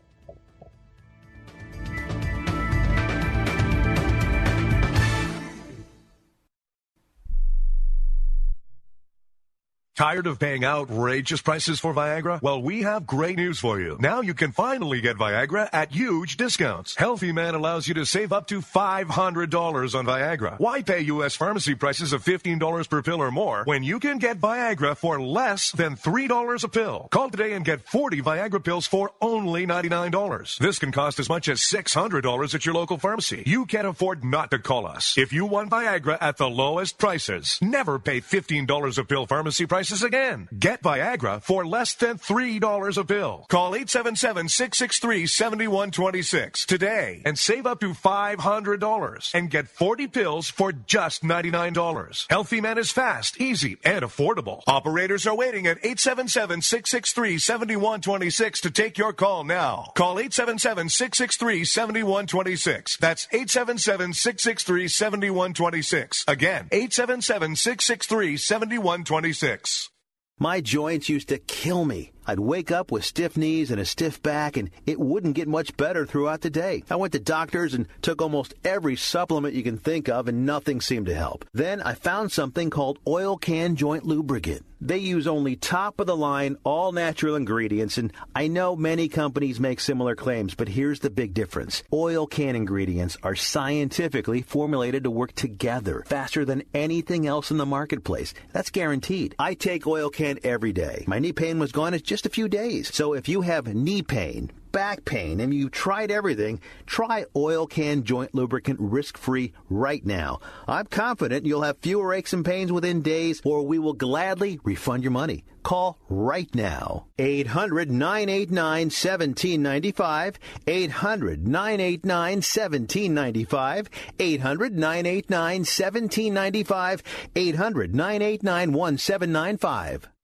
Tired of paying outrageous prices for Viagra? Well, we have great news for you. Now you can finally get Viagra at huge discounts. Healthy Man allows you to save up to five hundred dollars on Viagra. Why pay U S pharmacy prices of fifteen dollars per pill or more when you can get Viagra for less than three dollars a pill? Call today and get forty Viagra pills for only ninety-nine dollars. This can cost as much as six hundred dollars at your local pharmacy. You can't afford not to call us. If you want Viagra at the lowest prices, never pay fifteen dollars a pill pharmacy prices again. Get Viagra for less than three dollars a pill. Call eight seven seven, six six three, seven one two six today and save up to five hundred dollars and get forty pills for just ninety-nine dollars. Healthy Man is fast, easy, and affordable. Operators are waiting at eight seven seven, six six three, seven one two six to take your call now. Call eight seven seven, six six three, seven one two six. That's eight seven seven, six six three, seven one two six. Again, eight seven seven, six six three, seven one two six. My joints used to kill me. I'd wake up with stiff knees and a stiff back, and it wouldn't get much better throughout the day. I went to doctors and took almost every supplement you can think of, and nothing seemed to help. Then I found something called Oil Can Joint Lubricant. They use only top-of-the-line, all-natural ingredients, and I know many companies make similar claims, but here's the big difference. Oil Can ingredients are scientifically formulated to work together faster than anything else in the marketplace. That's guaranteed. I take Oil Can every day. My knee pain was gone in just a few days. So if you have knee pain, back pain, and you've tried everything, try Oil Can Joint Lubricant risk-free right now. I'm confident you'll have fewer aches and pains within days, or we will gladly refund your money. Call right now. eight hundred, nine eight nine, one seven nine five. eight hundred, nine eight nine, one seven nine five. eight hundred, nine eight nine, one seven nine five. eight hundred, nine eight nine, one seven nine five.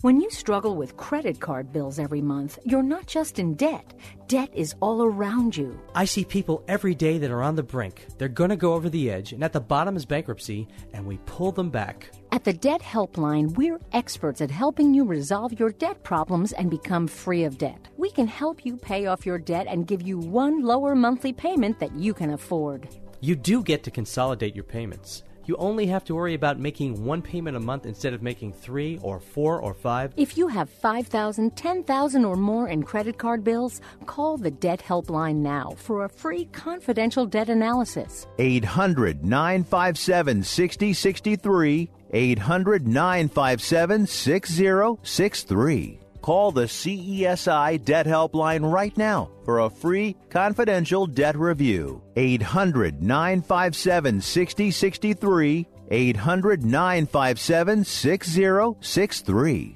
When you struggle with credit card bills every month, you're not just in debt. Debt is all around you. I see people every day that are on the brink. They're going to go over the edge, and at the bottom is bankruptcy, and we pull them back. At the Debt Helpline, we're experts at helping you resolve your debt problems and become free of debt. We can help you pay off your debt and give you one lower monthly payment that you can afford. You do get to consolidate your payments. You only have to worry about making one payment a month instead of making three or four or five. If you have five thousand dollars, ten thousand dollars or more in credit card bills, call the Debt Helpline now for a free confidential debt analysis. eight hundred, nine five seven, six zero six three. eight hundred, nine five seven, six zero six three. Call the C E S I Debt Helpline right now for a free confidential debt review. eight hundred, nine five seven, six zero six three. eight hundred, nine five seven, six zero six three.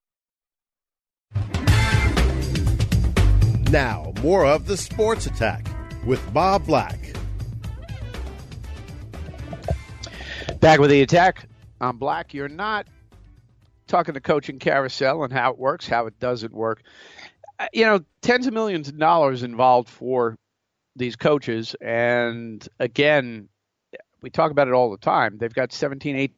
Now, more of the Sports Attack with Bob Black. Back with the Attack. I'm Black. You're not talking to Coaching Carousel and how it works, how it doesn't work. You know, tens of millions of dollars involved for these coaches. And again, we talk about it all the time. They've got seventeen, eighteen.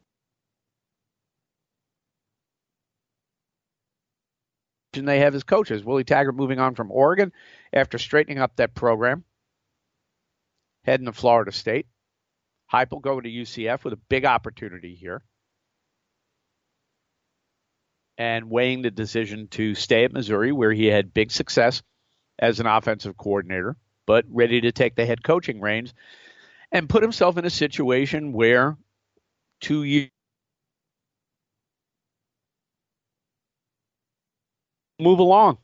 And they have as coaches. Willie Taggart moving on from Oregon after straightening up that program, heading to Florida State. Heupel going to U C F with a big opportunity here, and weighing the decision to stay at Missouri, where he had big success as an offensive coordinator, but ready to take the head coaching reins and put himself in a situation where two years move along.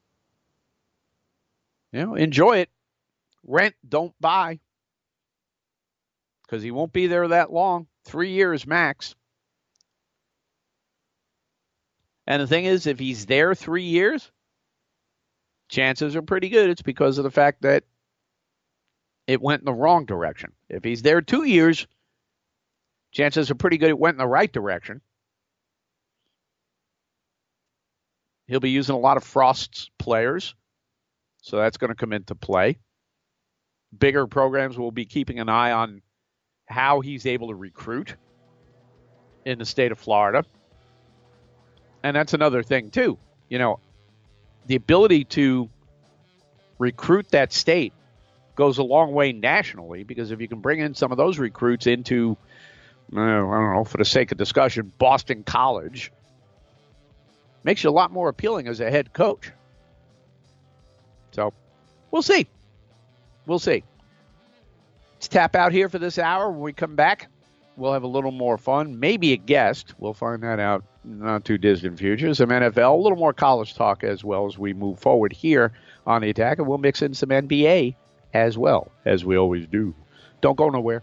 You know, enjoy it. Rent, don't buy. Because he won't be there that long. Three years max. And the thing is, if he's there three years, chances are pretty good it's because of the fact that it went in the wrong direction. If he's there two years, chances are pretty good it went in the right direction. He'll be using a lot of Frost's players, so that's going to come into play. Bigger programs will be keeping an eye on how he's able to recruit in the state of Florida. And that's another thing, too. You know, the ability to recruit that state goes a long way nationally, because if you can bring in some of those recruits into, I don't know, for the sake of discussion, Boston College, makes you a lot more appealing as a head coach. So, we'll see. We'll see. Let's tap out here for this hour. When we come back, we'll have a little more fun. Maybe a guest. We'll find that out in the not too distant future. Some N F L, a little more college talk as well as we move forward here on the Attack. And we'll mix in some N B A as well, as we always do. Don't go nowhere.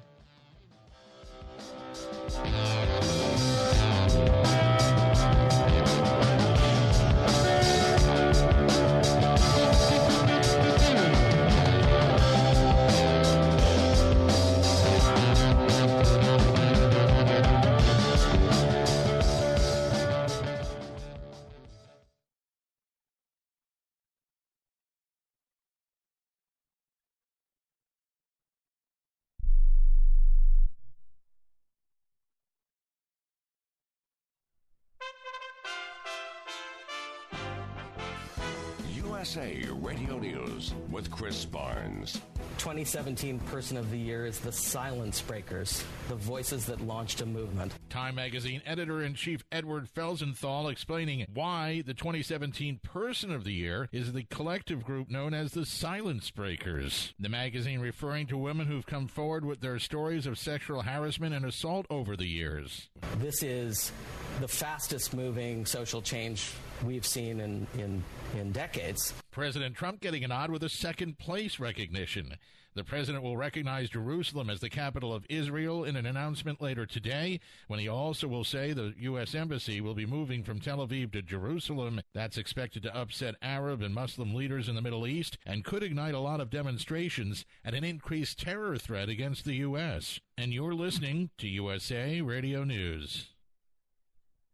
U S A Radio News with Chris Barnes. twenty seventeen Person of the Year is the Silence Breakers, the voices that launched a movement. Time Magazine editor-in-chief Edward Felsenthal explaining why the twenty seventeen Person of the Year is the collective group known as the Silence Breakers. The magazine referring to women who've come forward with their stories of sexual harassment and assault over the years. This is the fastest moving social change we've seen in, in, in decades. President Trump getting a nod with a second place recognition. The president will recognize Jerusalem as the capital of Israel in an announcement later today, when he also will say the U S Embassy will be moving from Tel Aviv to Jerusalem. That's expected to upset Arab and Muslim leaders in the Middle East and could ignite a lot of demonstrations and an increased terror threat against the U S. And you're listening to U S A Radio News.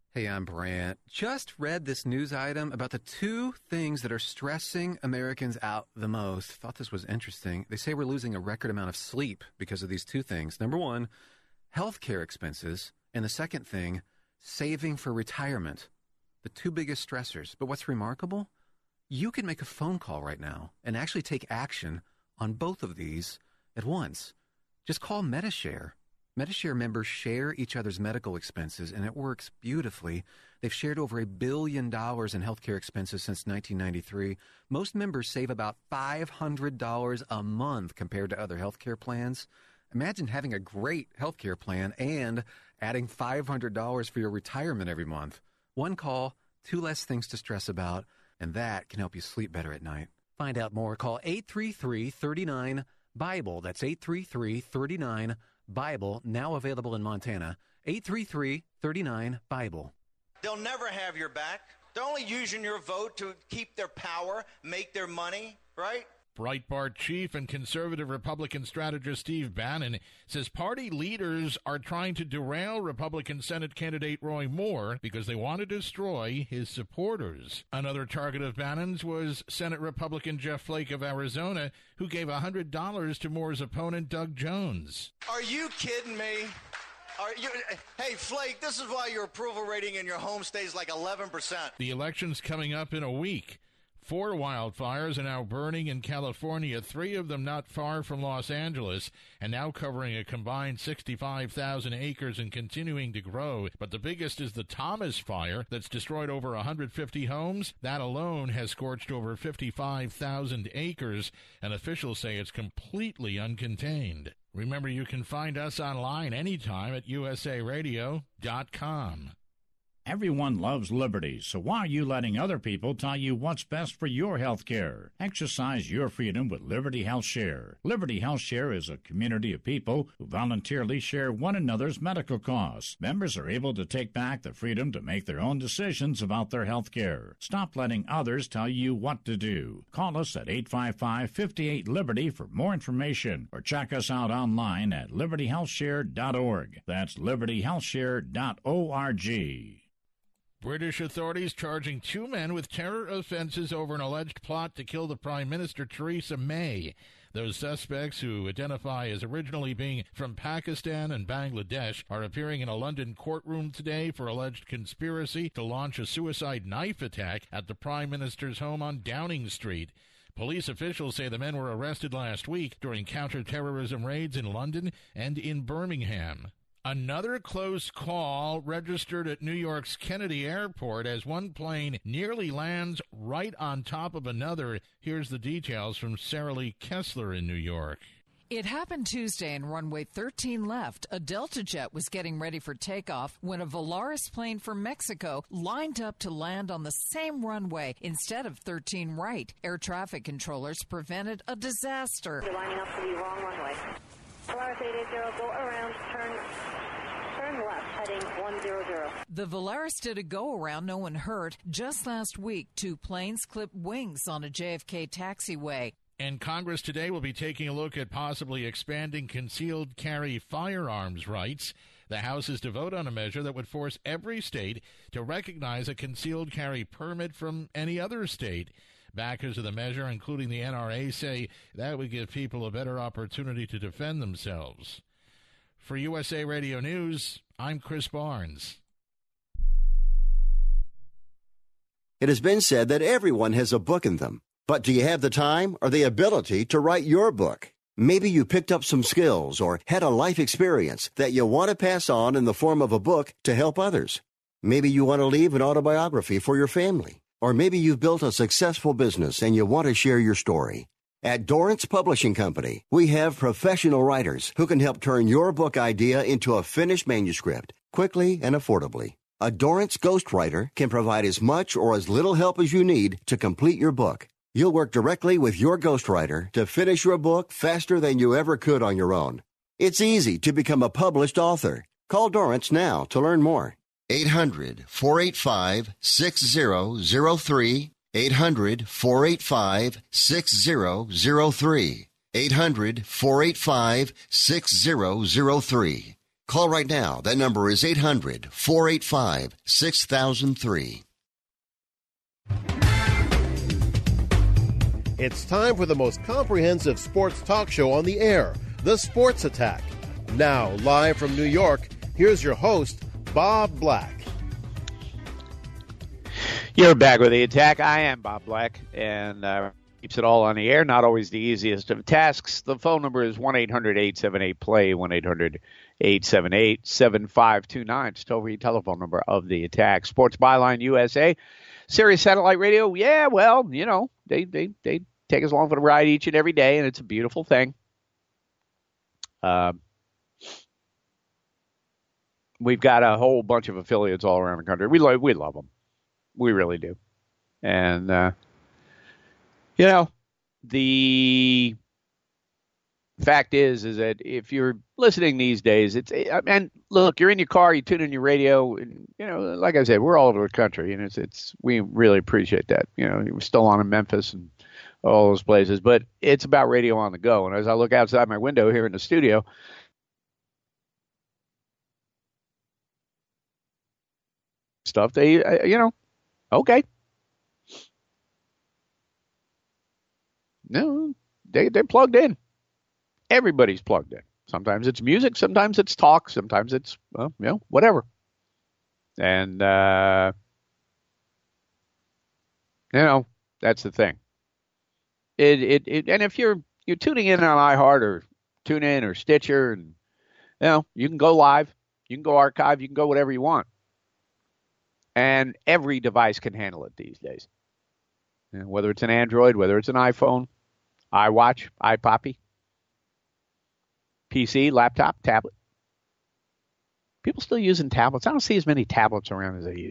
Hey, I'm Brant. Just read this news item about the two things that are stressing Americans out the most. Thought this was interesting. They say we're losing a record amount of sleep because of these two things. Number one, healthcare expenses. And the second thing, saving for retirement. The two biggest stressors. But what's remarkable? You can make a phone call right now and actually take action on both of these at once. Just call Medi-Share. Medi-Share members share each other's medical expenses, and it works beautifully. They've shared over a billion dollars in healthcare expenses since nineteen ninety-three. Most members save about five hundred dollars a month compared to other healthcare plans. Imagine having a great healthcare plan and adding five hundred dollars for your retirement every month. One call, two less things to stress about, and that can help you sleep better at night. Find out more. Call eight three three, three nine, BIBLE. That's eight three three, three nine, BIBLE, now available in Montana. eight three three, three nine, BIBLE. They'll never have your back. They're only using your vote to keep their power, make their money, right? Breitbart chief and conservative Republican strategist Steve Bannon says party leaders are trying to derail Republican Senate candidate Roy Moore because they want to destroy his supporters. Another target of Bannon's was Senate Republican Jeff Flake of Arizona, who gave one hundred dollars to Moore's opponent Doug Jones. Are you kidding me? Are you, hey, Flake, this is why your approval rating in your home state is like eleven percent. The election's coming up in a week. Four wildfires are now burning in California, three of them not far from Los Angeles, and now covering a combined sixty-five thousand acres and continuing to grow. But the biggest is the Thomas Fire that's destroyed over one hundred fifty homes. That alone has scorched over fifty-five thousand acres, and officials say it's completely uncontained. Remember, you can find us online anytime at U S A radio dot com. Everyone loves liberty, so why are you letting other people tell you what's best for your health care? Exercise your freedom with Liberty Health Share. Liberty Health Share is a community of people who voluntarily share one another's medical costs. Members are able to take back the freedom to make their own decisions about their health care. Stop letting others tell you what to do. Call us at eight five five, five eight, Liberty for more information, or check us out online at liberty health share dot org. That's liberty health share dot org. British authorities charging two men with terror offenses over an alleged plot to kill the Prime Minister, Theresa May. Those suspects, who identify as originally being from Pakistan and Bangladesh, are appearing in a London courtroom today for alleged conspiracy to launch a suicide knife attack at the Prime Minister's home on Downing Street. Police officials say the men were arrested last week during counter-terrorism raids in London and in Birmingham. Another close call registered at New York's Kennedy Airport as one plane nearly lands right on top of another. Here's the details from Sarah Lee Kessler in New York. It happened Tuesday in runway thirteen left. A Delta jet was getting ready for takeoff when a Volaris plane from Mexico lined up to land on the same runway instead of thirteen right. Air traffic controllers prevented a disaster. You're lining up for the wrong runway. Volaris eight eight zero, go around, turn, turn left, heading one zero zero. The Volaris did a go-around, no one hurt. Just last week, two planes clipped wings on a J F K taxiway. And Congress today will be taking a look at possibly expanding concealed carry firearms rights. The House is to vote on a measure that would force every state to recognize a concealed carry permit from any other state. Backers of the measure, including the N R A, say that would give people a better opportunity to defend themselves. For U S A Radio News, I'm Chris Barnes. It has been said that everyone has a book in them. But do you have the time or the ability to write your book? Maybe you picked up some skills or had a life experience that you want to pass on in the form of a book to help others. Maybe you want to leave an autobiography for your family. Or maybe you've built a successful business and you want to share your story. At Dorrance Publishing Company, we have professional writers who can help turn your book idea into a finished manuscript quickly and affordably. A Dorrance ghostwriter can provide as much or as little help as you need to complete your book. You'll work directly with your ghostwriter to finish your book faster than you ever could on your own. It's easy to become a published author. Call Dorrance now to learn more. eight hundred, four eight five, six zero zero three. eight hundred, four eight five, six zero zero three. eight hundred, four eight five, six zero zero three. Call right now. That number is eight hundred, four eight five, six thousand three. It's time for the most comprehensive sports talk show on the air, The Sports Attack. Now, live from New York, here's your host, Bob Black. You're back with The Attack. I am Bob Black, and uh, keeps it all on the air. Not always the easiest of tasks. The phone number is one eight hundred eight seven eight play, one eight hundred eight seven eight seven five two nine. It's toll-free telephone number of The Attack. Sports Byline U S A. Sirius Satellite Radio, yeah, well, you know, they, they, they take us along for the ride each and every day, and it's a beautiful thing. Um, we've got a whole bunch of affiliates all around the country. We love, we love them. We really do. And, uh, you know, the fact is, is that if you're listening these days, it's, and look, you're in your car, you tune in your radio, and, you know, like I said, we're all over the country, and it's, it's, we really appreciate that. You know, we're still on in Memphis and all those places, but it's about radio on the go. And as I look outside my window here in the studio, stuff, they, uh, you know, okay. No, they, they're plugged in. Everybody's plugged in. Sometimes it's music, sometimes it's talk, sometimes it's, well, you know, whatever. And, uh, you know, that's the thing. It, it, it, and if you're, you're tuning in on iHeart or TuneIn or Stitcher, and, you know, you can go live, you can go archive, you can go whatever you want. And every device can handle it these days. You know, whether it's an Android, whether it's an iPhone, iWatch, iPoppy, P C, laptop, tablet. People still using tablets. I don't see as many tablets around as they used.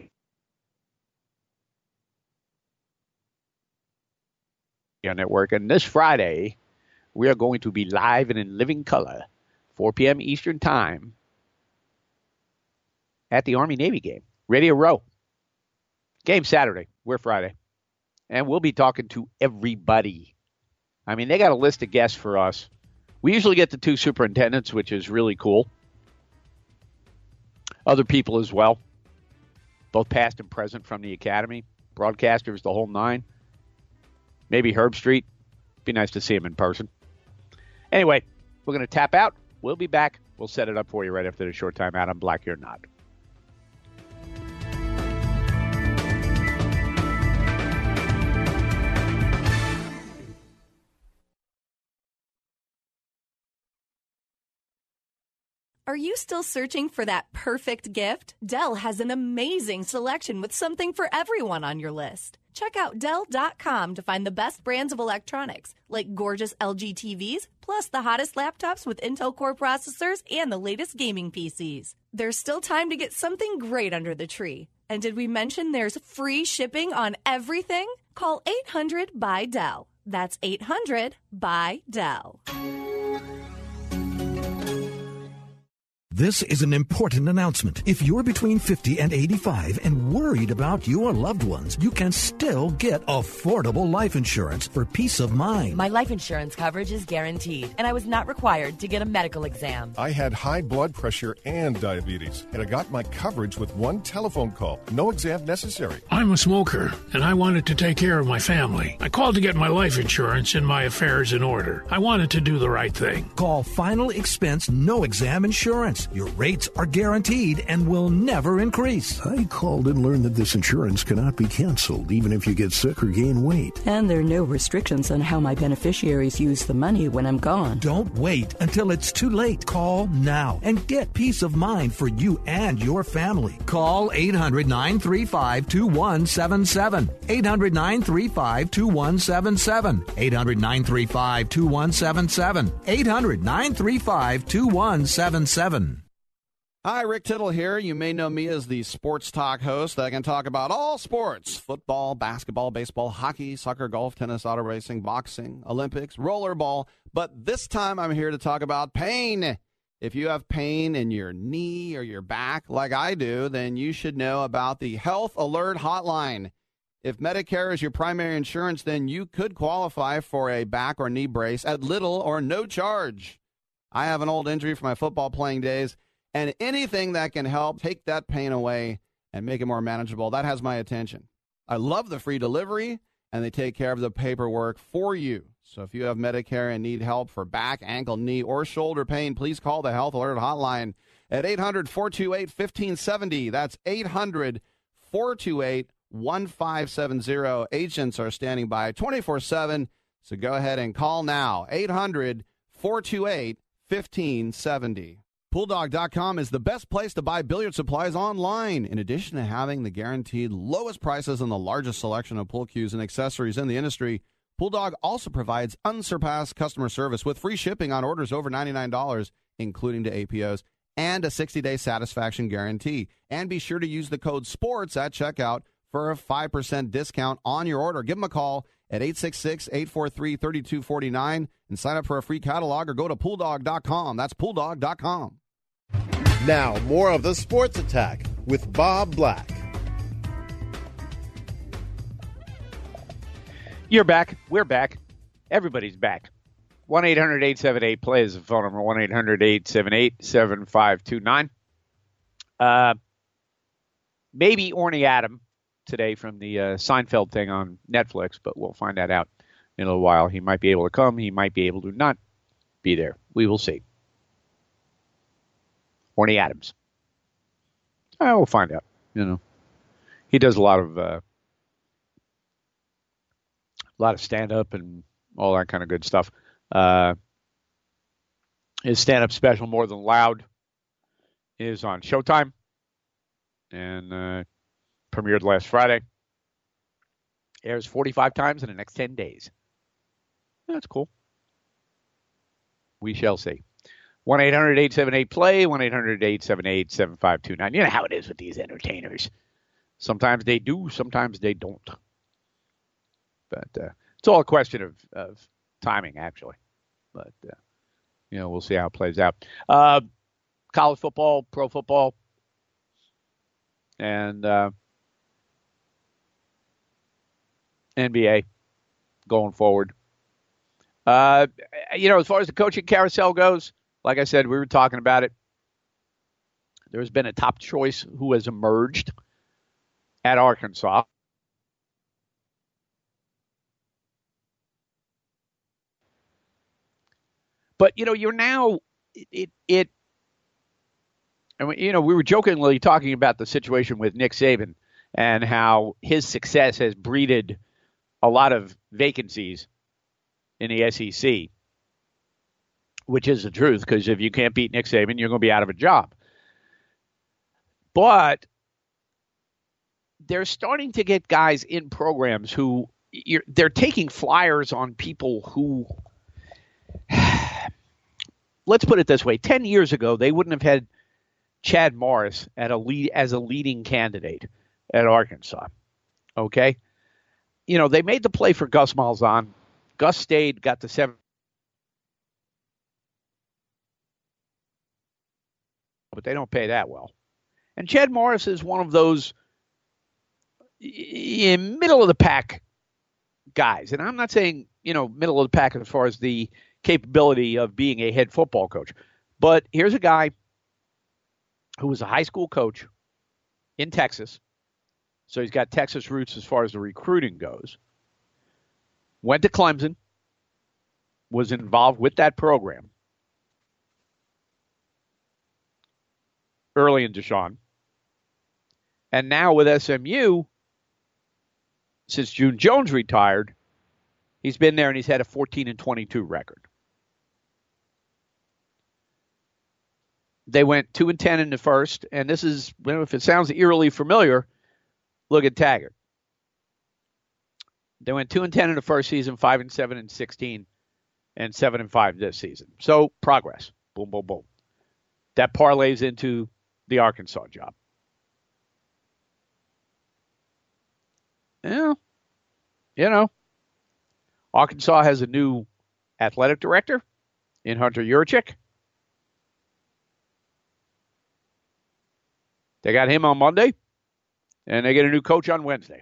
Network, and this Friday we are going to be live and in living color, four p.m. Eastern Time, at the Army-Navy game, Radio Row. Game Saturday, we're Friday, and we'll be talking to everybody. I mean, they got a list of guests for us. We usually get the two superintendents, which is really cool. Other people as well, both past and present from the academy, broadcasters, the whole nine. Maybe Herb Street. Be nice to see him in person. Anyway, we're going to tap out. We'll be back. We'll set it up for you right after the short time out. I'm Black, you're not. Are you still searching for that perfect gift? Dell has an amazing selection with something for everyone on your list. Check out Dell dot com to find the best brands of electronics, like gorgeous L G T Vs, plus the hottest laptops with Intel Core processors and the latest gaming P Cs. There's still time to get something great under the tree. And did we mention there's free shipping on everything? Call eight hundred B Y Dell. That's eight hundred B Y Dell. This is an important announcement. If you're between fifty and eighty-five and worried about your loved ones, you can still get affordable life insurance for peace of mind. My life insurance coverage is guaranteed, and I was not required to get a medical exam. I had high blood pressure and diabetes, and I got my coverage with one telephone call. No exam necessary. I'm a smoker, and I wanted to take care of my family. I called to get my life insurance and my affairs in order. I wanted to do the right thing. Call Final Expense No Exam Insurance. Your rates are guaranteed and will never increase. I called and learned that this insurance cannot be canceled, even if you get sick or gain weight. And there are no restrictions on how my beneficiaries use the money when I'm gone. Don't wait until it's too late. Call now and get peace of mind for you and your family. Call eight hundred nine three five two one seven seven. eight hundred nine three five two one seven seven. eight hundred nine three five two one seven seven. eight hundred nine three five two one seven seven. Hi, Rick Tittle here. You may know me as the sports talk host that can talk about all sports: football, basketball, baseball, hockey, soccer, golf, tennis, auto racing, boxing, Olympics, rollerball. But this time I'm here to talk about pain. If you have pain in your knee or your back like I do, then you should know about the Health Alert Hotline. If Medicare is your primary insurance, then you could qualify for a back or knee brace at little or no charge. I have an old injury from my football playing days, And anything that can help take that pain away and make it more manageable, that has my attention. I love the free delivery, and they take care of the paperwork for you. So if you have Medicare and need help for back, ankle, knee, or shoulder pain, please call the Health Alert Hotline at eight hundred, four two eight, one five seven zero. That's eight hundred, four two eight, one five seven zero. Agents are standing by twenty-four seven, so go ahead and call now. eight hundred, four two eight, one five seven zero. Pool Dog dot com is the best place to buy billiard supplies online. In addition to having the guaranteed lowest prices and the largest selection of pool cues and accessories in the industry, Pooldog also provides unsurpassed customer service with free shipping on orders over ninety-nine dollars, including to A P Os, and a sixty-day satisfaction guarantee. And be sure to use the code SPORTS at checkout for a five percent discount on your order. Give them a call at eight six six, eight four three, three two four nine and sign up for a free catalog or go to Pool Dog dot com. That's Pool Dog dot com. Now, more of the Sports Attack with Bob Black. You're back. We're back. Everybody's back. one eight hundred, eight seven eight, play is the phone number, one eight hundred, eight seven eight, seven five two nine. Uh, maybe Orny Adam today from the uh, Seinfeld thing on Netflix, but we'll find that out in a little while. He might be able to come. He might be able to not be there. We will see. Orny Adams. I will find out. You know, he does a lot of uh, a lot of stand-up and all that kind of good stuff. Uh, his stand-up special, More Than Loud, is on Showtime and uh, premiered last Friday. Airs forty-five times in the next ten days. That's cool. We shall see. one eight hundred, eight seven eight, play, one eight hundred, eight seven eight, seven five two nine. You know how it is with these entertainers. Sometimes they do, sometimes they don't. But uh, it's all a question of, of timing, actually. But, uh, you know, we'll see how it plays out. Uh, college football, pro football, and uh, N B A going forward. Uh, you know, as far as the coaching carousel goes, like I said, we were talking about it. There's been a top choice who has emerged at Arkansas. But, you know, you're now, it, it, it and, you know, we were jokingly talking about the situation with Nick Saban and how his success has breeded a lot of vacancies in the S E C, which is the truth, because if you can't beat Nick Saban, you're going to be out of a job. But they're starting to get guys in programs who you're, they're taking flyers on people who, let's put it this way, ten years ago, they wouldn't have had Chad Morris at a lead, as a leading candidate at Arkansas. Okay? You know, they made the play for Gus Malzahn. Gus stayed, got the seven. But they don't pay that well. And Chad Morris is one of those in middle of the pack guys. And I'm not saying, you know, middle of the pack as far as the capability of being a head football coach. But here's a guy who was a high school coach in Texas. So he's got Texas roots as far as the recruiting goes. Went to Clemson, was involved with that program early in Deshaun. And now with S M U, since June Jones retired, he's been there and he's had a fourteen and twenty-two record. They went two and ten in the first, and this is, you know, if it sounds eerily familiar, look at Taggart. They went two and ten in the first season, five and seven and sixteen, and seven and five this season. So progress, boom, boom, boom. That parlays into the Arkansas job. Yeah, you know, Arkansas has a new athletic director in Hunter Yurchik. They got him on Monday, and they get a new coach on Wednesday.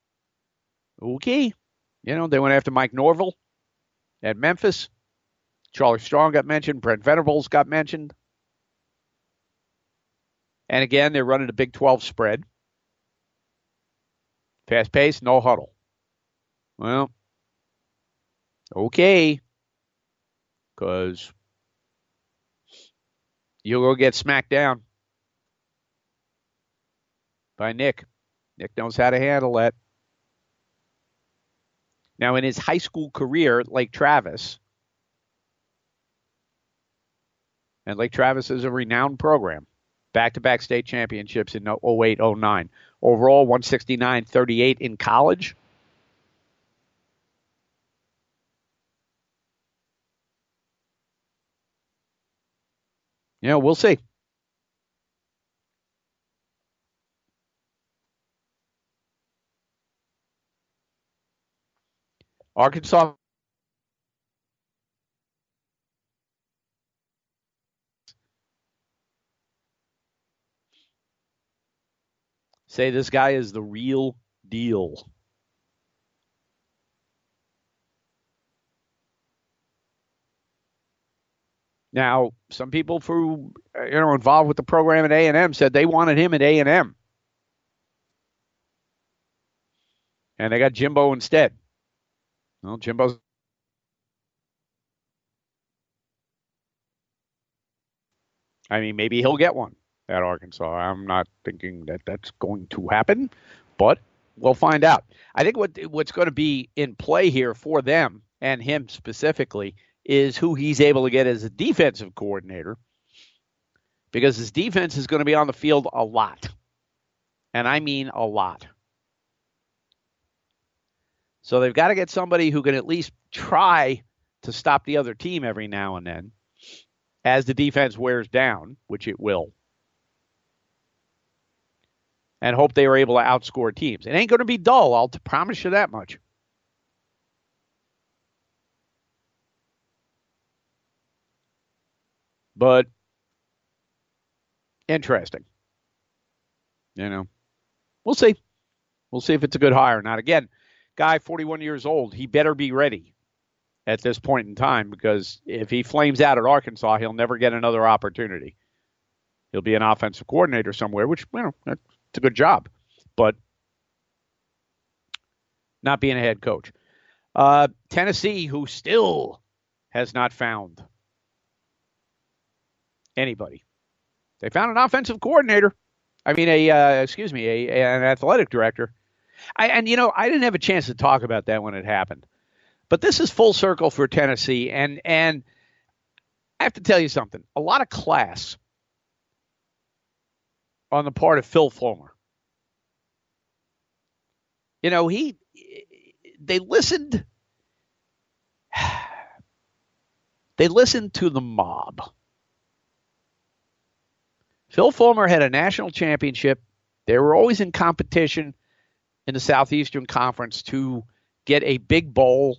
Okay. You know, they went after Mike Norvell at Memphis. Charlie Strong got mentioned. Brent Venables got mentioned. And again, they're running a Big twelve spread. Fast pace, no huddle. Well, okay. Because you'll go get smacked down by Nick. Nick knows how to handle that. Now, in his high school career, Lake Travis, and Lake Travis is a renowned program, back-to-back state championships in oh eight oh nine. Overall, one sixty-nine thirty-eight in college. Yeah, we'll see. Arkansas say this guy is the real deal. Now, some people who you know involved with the program at A and M said they wanted him at A and M, and they got Jimbo instead. Well, Jimbo's I mean, maybe he'll get one at Arkansas. I'm not thinking that that's going to happen, but we'll find out. I think what what's going to be in play here for them and him specifically is who he's able to get as a defensive coordinator, because his defense is going to be on the field a lot, and I mean a lot. So they've got to get somebody who can at least try to stop the other team every now and then as the defense wears down, which it will, and hope they are able to outscore teams. It ain't going to be dull, I'll promise you that much. But interesting. You know, we'll see. We'll see if it's a good hire or not. Again, guy, forty-one years old, he better be ready at this point in time, because if he flames out at Arkansas, he'll never get another opportunity. He'll be an offensive coordinator somewhere, which, you know, that's a good job, but not being a head coach. Uh, Tennessee, who still has not found anybody. They found an offensive coordinator. I mean, a uh, excuse me, a, a an athletic director. I, and, you know, I didn't have a chance to talk about that when it happened. But this is full circle for Tennessee. And, and I have to tell you something. A lot of class on the part of Phil Fulmer. You know, he they listened. They listened to the mob. Phil Fulmer had a national championship. They were always in competition in the Southeastern Conference to get a big bowl.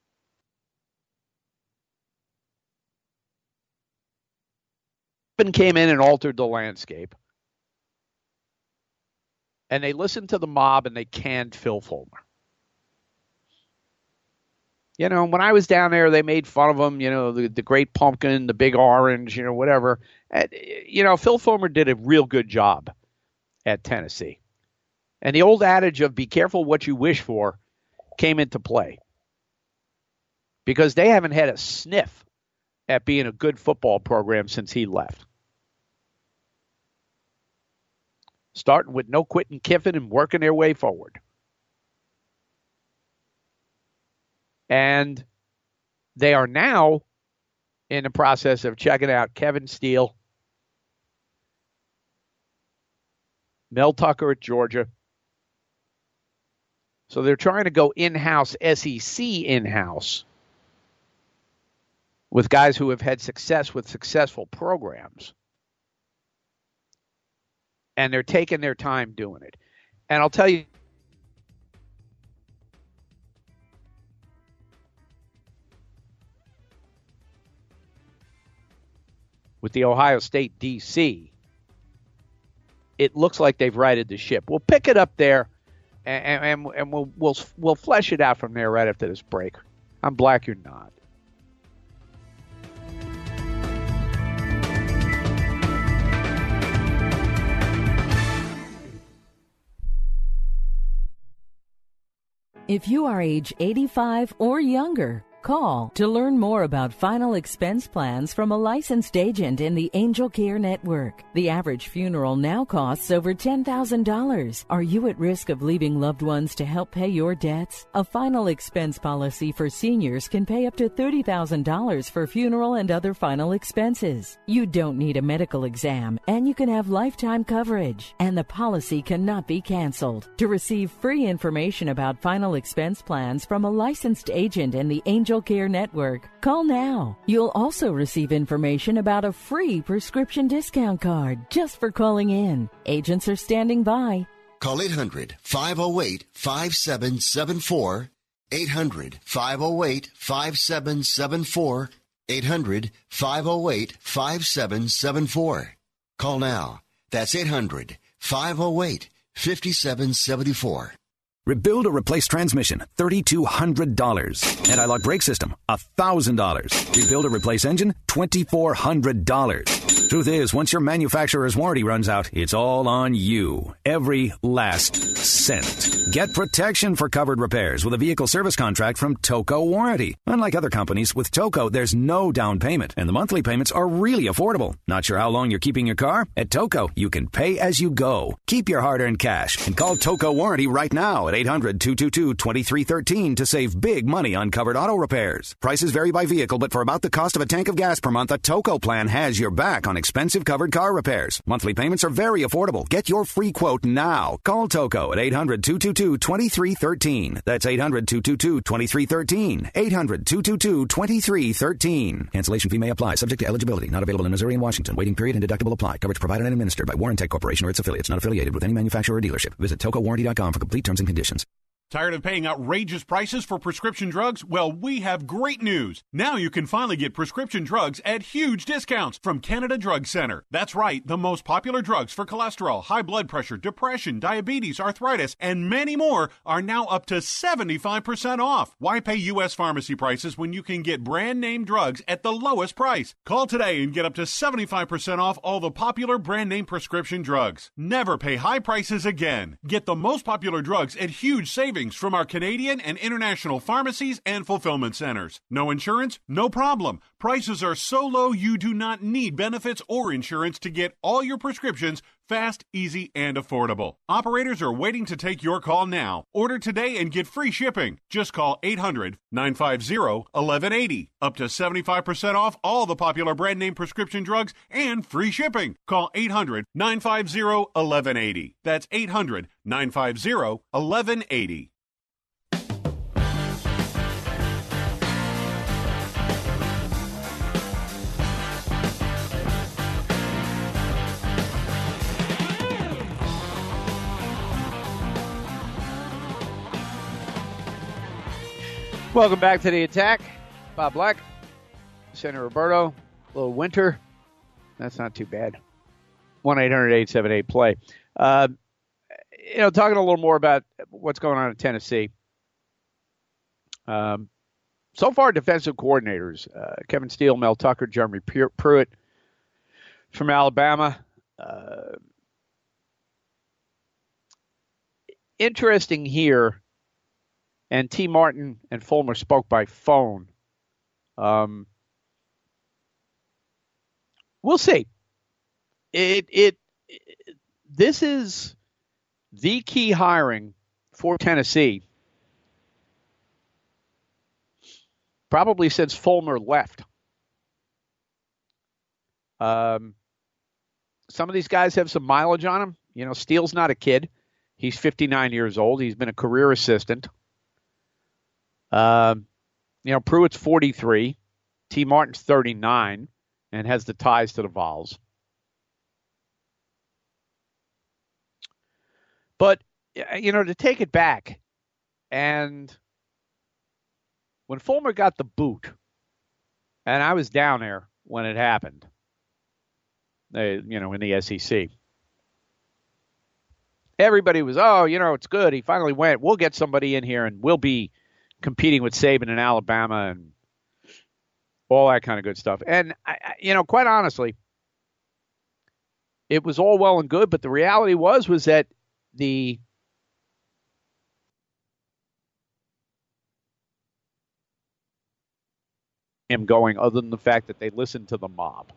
Came in and altered the landscape. And they listened to the mob and they canned Phil Fulmer. You know, when I was down there, they made fun of him, you know, the, the great pumpkin, the big orange, you know, whatever. And, you know, Phil Fulmer did a real good job at Tennessee. And the old adage of be careful what you wish for came into play, because they haven't had a sniff at being a good football program since he left. Starting with no quitting Kiffin and working their way forward. And they are now in the process of checking out Kevin Steele, Mel Tucker at Georgia. So they're trying to go in-house, S E C in-house, with guys who have had success with successful programs. And they're taking their time doing it. And I'll tell you, with the Ohio State D C, it looks like they've righted the ship. We'll pick it up there, and, and, and we'll, we'll, we'll flesh it out from there right after this break. I'm Black, you're not. If you are age eighty-five or younger, call to learn more about final expense plans from a licensed agent in the Angel Care Network. The average funeral now costs over ten thousand dollars. Are you at risk of leaving loved ones to help pay your debts? A final expense policy for seniors can pay up to thirty thousand dollars for funeral and other final expenses. You don't need a medical exam, and you can have lifetime coverage, and the policy cannot be canceled. To receive free information about final expense plans from a licensed agent in the Angel Care Network, call now. You'll also receive information about a free prescription discount card just for calling in. Agents are standing by. Call eight hundred, five oh eight, five seven seven four. eight hundred, five oh eight, five seven seven four. eight hundred, five oh eight, five seven seven four. Call now. That's eight hundred, five oh eight, five seven seven four. Rebuild or replace transmission, three thousand two hundred dollars. Anti-lock brake system, one thousand dollars. Rebuild or replace engine, two thousand four hundred dollars. Truth is, once your manufacturer's warranty runs out, it's all on you. Every last cent. Get protection for covered repairs with a vehicle service contract from Toco Warranty. Unlike other companies, with Toco, there's no down payment, and the monthly payments are really affordable. Not sure how long you're keeping your car? At Toco, you can pay as you go. Keep your hard-earned cash and call Toco Warranty right now at eight hundred, two two two, two three one three to save big money on covered auto repairs. Prices vary by vehicle, but for about the cost of a tank of gas per month, a Toco plan has your back on expensive covered car repairs. Monthly payments are very affordable. Get your free quote now. Call Toco at eight hundred, two two two, two three one three. That's eight hundred, two two two, two three one three. eight hundred, two two two, two three one three. Cancellation fee may apply. Subject to eligibility. Not available in Missouri and Washington. Waiting period and deductible apply. Coverage provided and administered by Warrantech Corporation or its affiliates. Not affiliated with any manufacturer or dealership. Visit toco warranty dot com for complete terms and conditions. Tired of paying outrageous prices for prescription drugs? Well, we have great news. Now you can finally get prescription drugs at huge discounts from Canada Drug Center. That's right, the most popular drugs for cholesterol, high blood pressure, depression, diabetes, arthritis, and many more are now up to seventy-five percent off. Why pay U S pharmacy prices when you can get brand name drugs at the lowest price? Call today and get up to seventy-five percent off all the popular brand name prescription drugs. Never pay high prices again. Get the most popular drugs at huge savings from our Canadian and international pharmacies and fulfillment centers. No insurance? No problem. Prices are so low you do not need benefits or insurance to get all your prescriptions fast, easy, and affordable. Operators are waiting to take your call now. Order today and get free shipping. Just call eight hundred, nine five zero, one one eight zero. Up to seventy-five percent off all the popular brand name prescription drugs and free shipping. Call eight hundred, nine five zero, one one eight zero. That's eight hundred, nine five zero, one one eight zero. Welcome back to the attack. Bob Black, Senator Roberto, a little winter. That's not too bad. one eight hundred, eight seven eight, play. Uh, you know, talking a little more about what's going on in Tennessee. Um, so far, defensive coordinators, uh, Kevin Steele, Mel Tucker, Jeremy Pruitt from Alabama. Uh, interesting here. And T. Martin and Fulmer spoke by phone. Um, we'll see. It, it it this is the key hiring for Tennessee, probably since Fulmer left. Um, some of these guys have some mileage on them. You know, Steele's not a kid. He's fifty-nine years old. He's been a career assistant. Um, you know, Pruitt's forty-three, T. Martin's thirty-nine, and has the ties to the Vols. But, you know, to take it back, and when Fulmer got the boot, and I was down there when it happened, they, you know, in the S E C, everybody was, oh, you know, it's good. He finally went. We'll get somebody in here, and we'll be competing with Saban in Alabama and all that kind of good stuff. And, I, you know, quite honestly, it was all well and good, but the reality was, was that the him going other than the fact that they listened to the mob.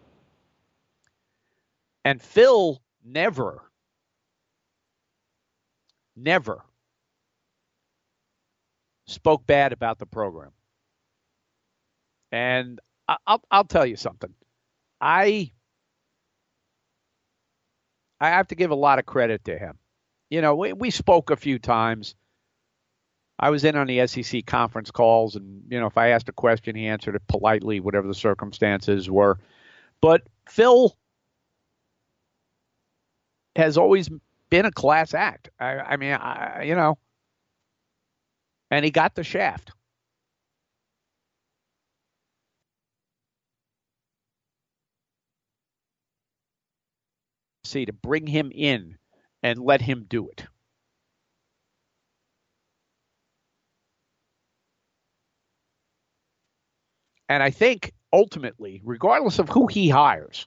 And Phil never, never spoke bad about the program. And I'll I'll tell you something. I I have to give a lot of credit to him. You know, we, we spoke a few times. I was in on the S E C conference calls, and, you know, if I asked a question, he answered it politely, whatever the circumstances were. But Phil has always been a class act. I, I mean, I, you know, and he got the shaft. See, to bring him in and let him do it. And I think ultimately, regardless of who he hires,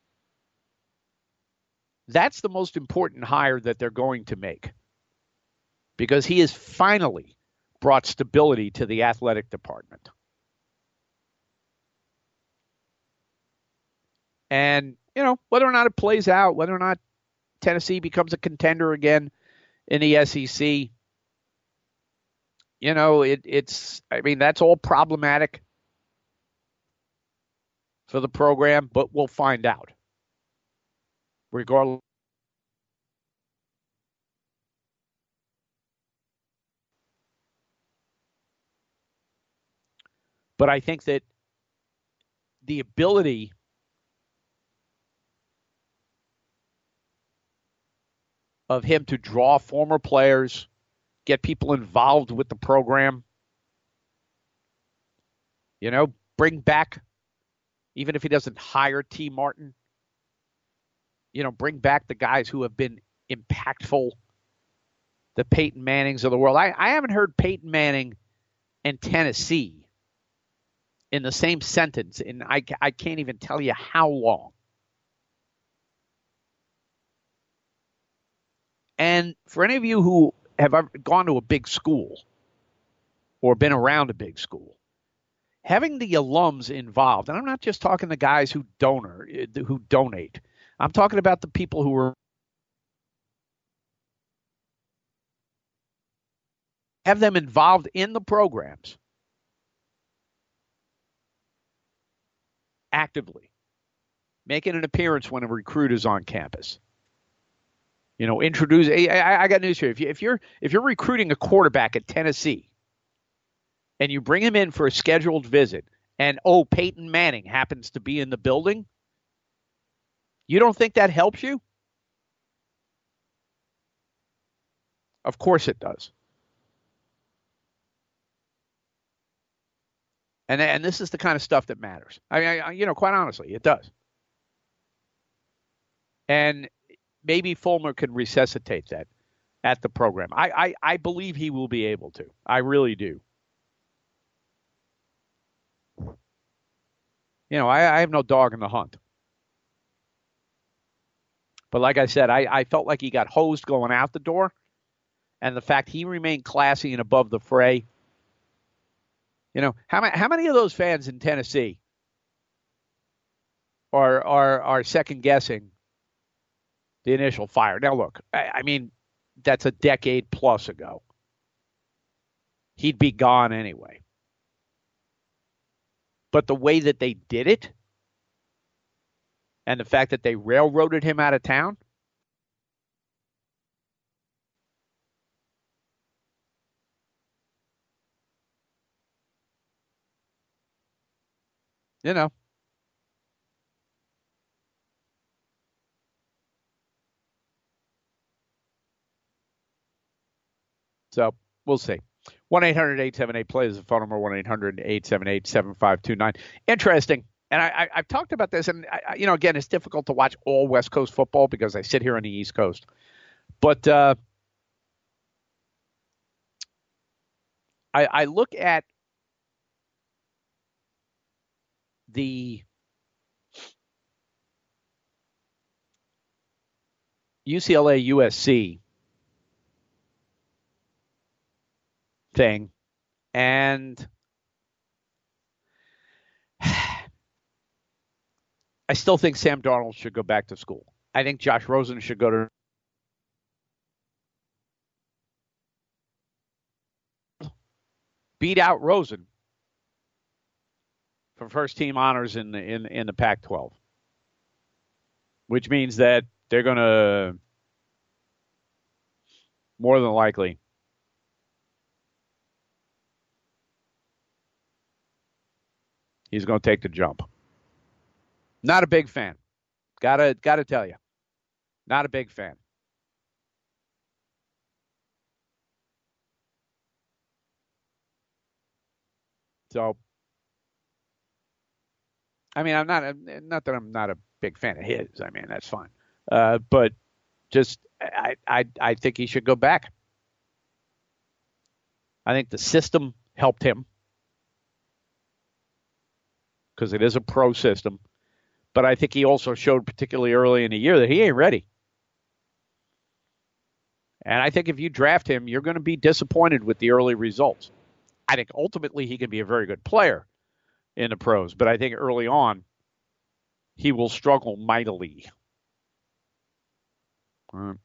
that's the most important hire that they're going to make, because he has finally brought stability to the athletic department. And, you know, whether or not it plays out, whether or not Tennessee becomes a contender again in the S E C, you know, it, it's, I mean, that's all problematic for the program, but we'll find out. Regardless. But I think that the ability of him to draw former players, get people involved with the program, you know, bring back, even if he doesn't hire T. Martin, you know, bring back the guys who have been impactful, the Peyton Mannings of the world. I, I haven't heard Peyton Manning and Tennessee in the same sentence, and I, I can't even tell you how long. And for any of you who have ever gone to a big school or been around a big school, having the alums involved, and I'm not just talking the guys who donor, who donate. I'm talking about the people who are have them involved in the programs actively, making an appearance when a recruit is on campus. You know, introduce. I, I got news for you. If, you. if you're if you're recruiting a quarterback at Tennessee, and you bring him in for a scheduled visit, and oh, Peyton Manning happens to be in the building, you don't think that helps you? Of course it does. And and this is the kind of stuff that matters. I mean, I, you know, quite honestly, it does. And maybe Fulmer can resuscitate that at the program. I, I, I believe he will be able to. I really do. You know, I, I have no dog in the hunt. But like I said, I, I felt like he got hosed going out the door. And the fact he remained classy and above the fray. You know, how, how many of those fans in Tennessee are are, are second-guessing the initial fire? Now, look, I, I mean, that's a decade plus ago. He'd be gone anyway. But the way that they did it, and the fact that they railroaded him out of town, you know, so we'll see. one eight hundred eight seven eight play is the phone number, one eight hundred eight seven eight seven five two nine. Interesting. And I, I, I've talked about this, and, I, you know, again, it's difficult to watch all West Coast football because I sit here on the East Coast. But uh, I, I look at the U C L A U S C thing, and I still think Sam Darnold should go back to school. I think Josh Rosen should go to beat out Rosen for first team honors in the, in in the Pac twelve, which means that they're going to more than likely he's going to take the jump. Not a big fan. Gotta gotta tell you, not a big fan. So, I mean, I'm not not that I'm not a big fan of his. I mean, that's fine, uh, but just I I I think he should go back. I think the system helped him because it is a pro system. But I think he also showed, particularly early in the year, that he ain't ready. And I think if you draft him, you're going to be disappointed with the early results. I think ultimately he can be a very good player in the pros, but I think early on he will struggle mightily. Um,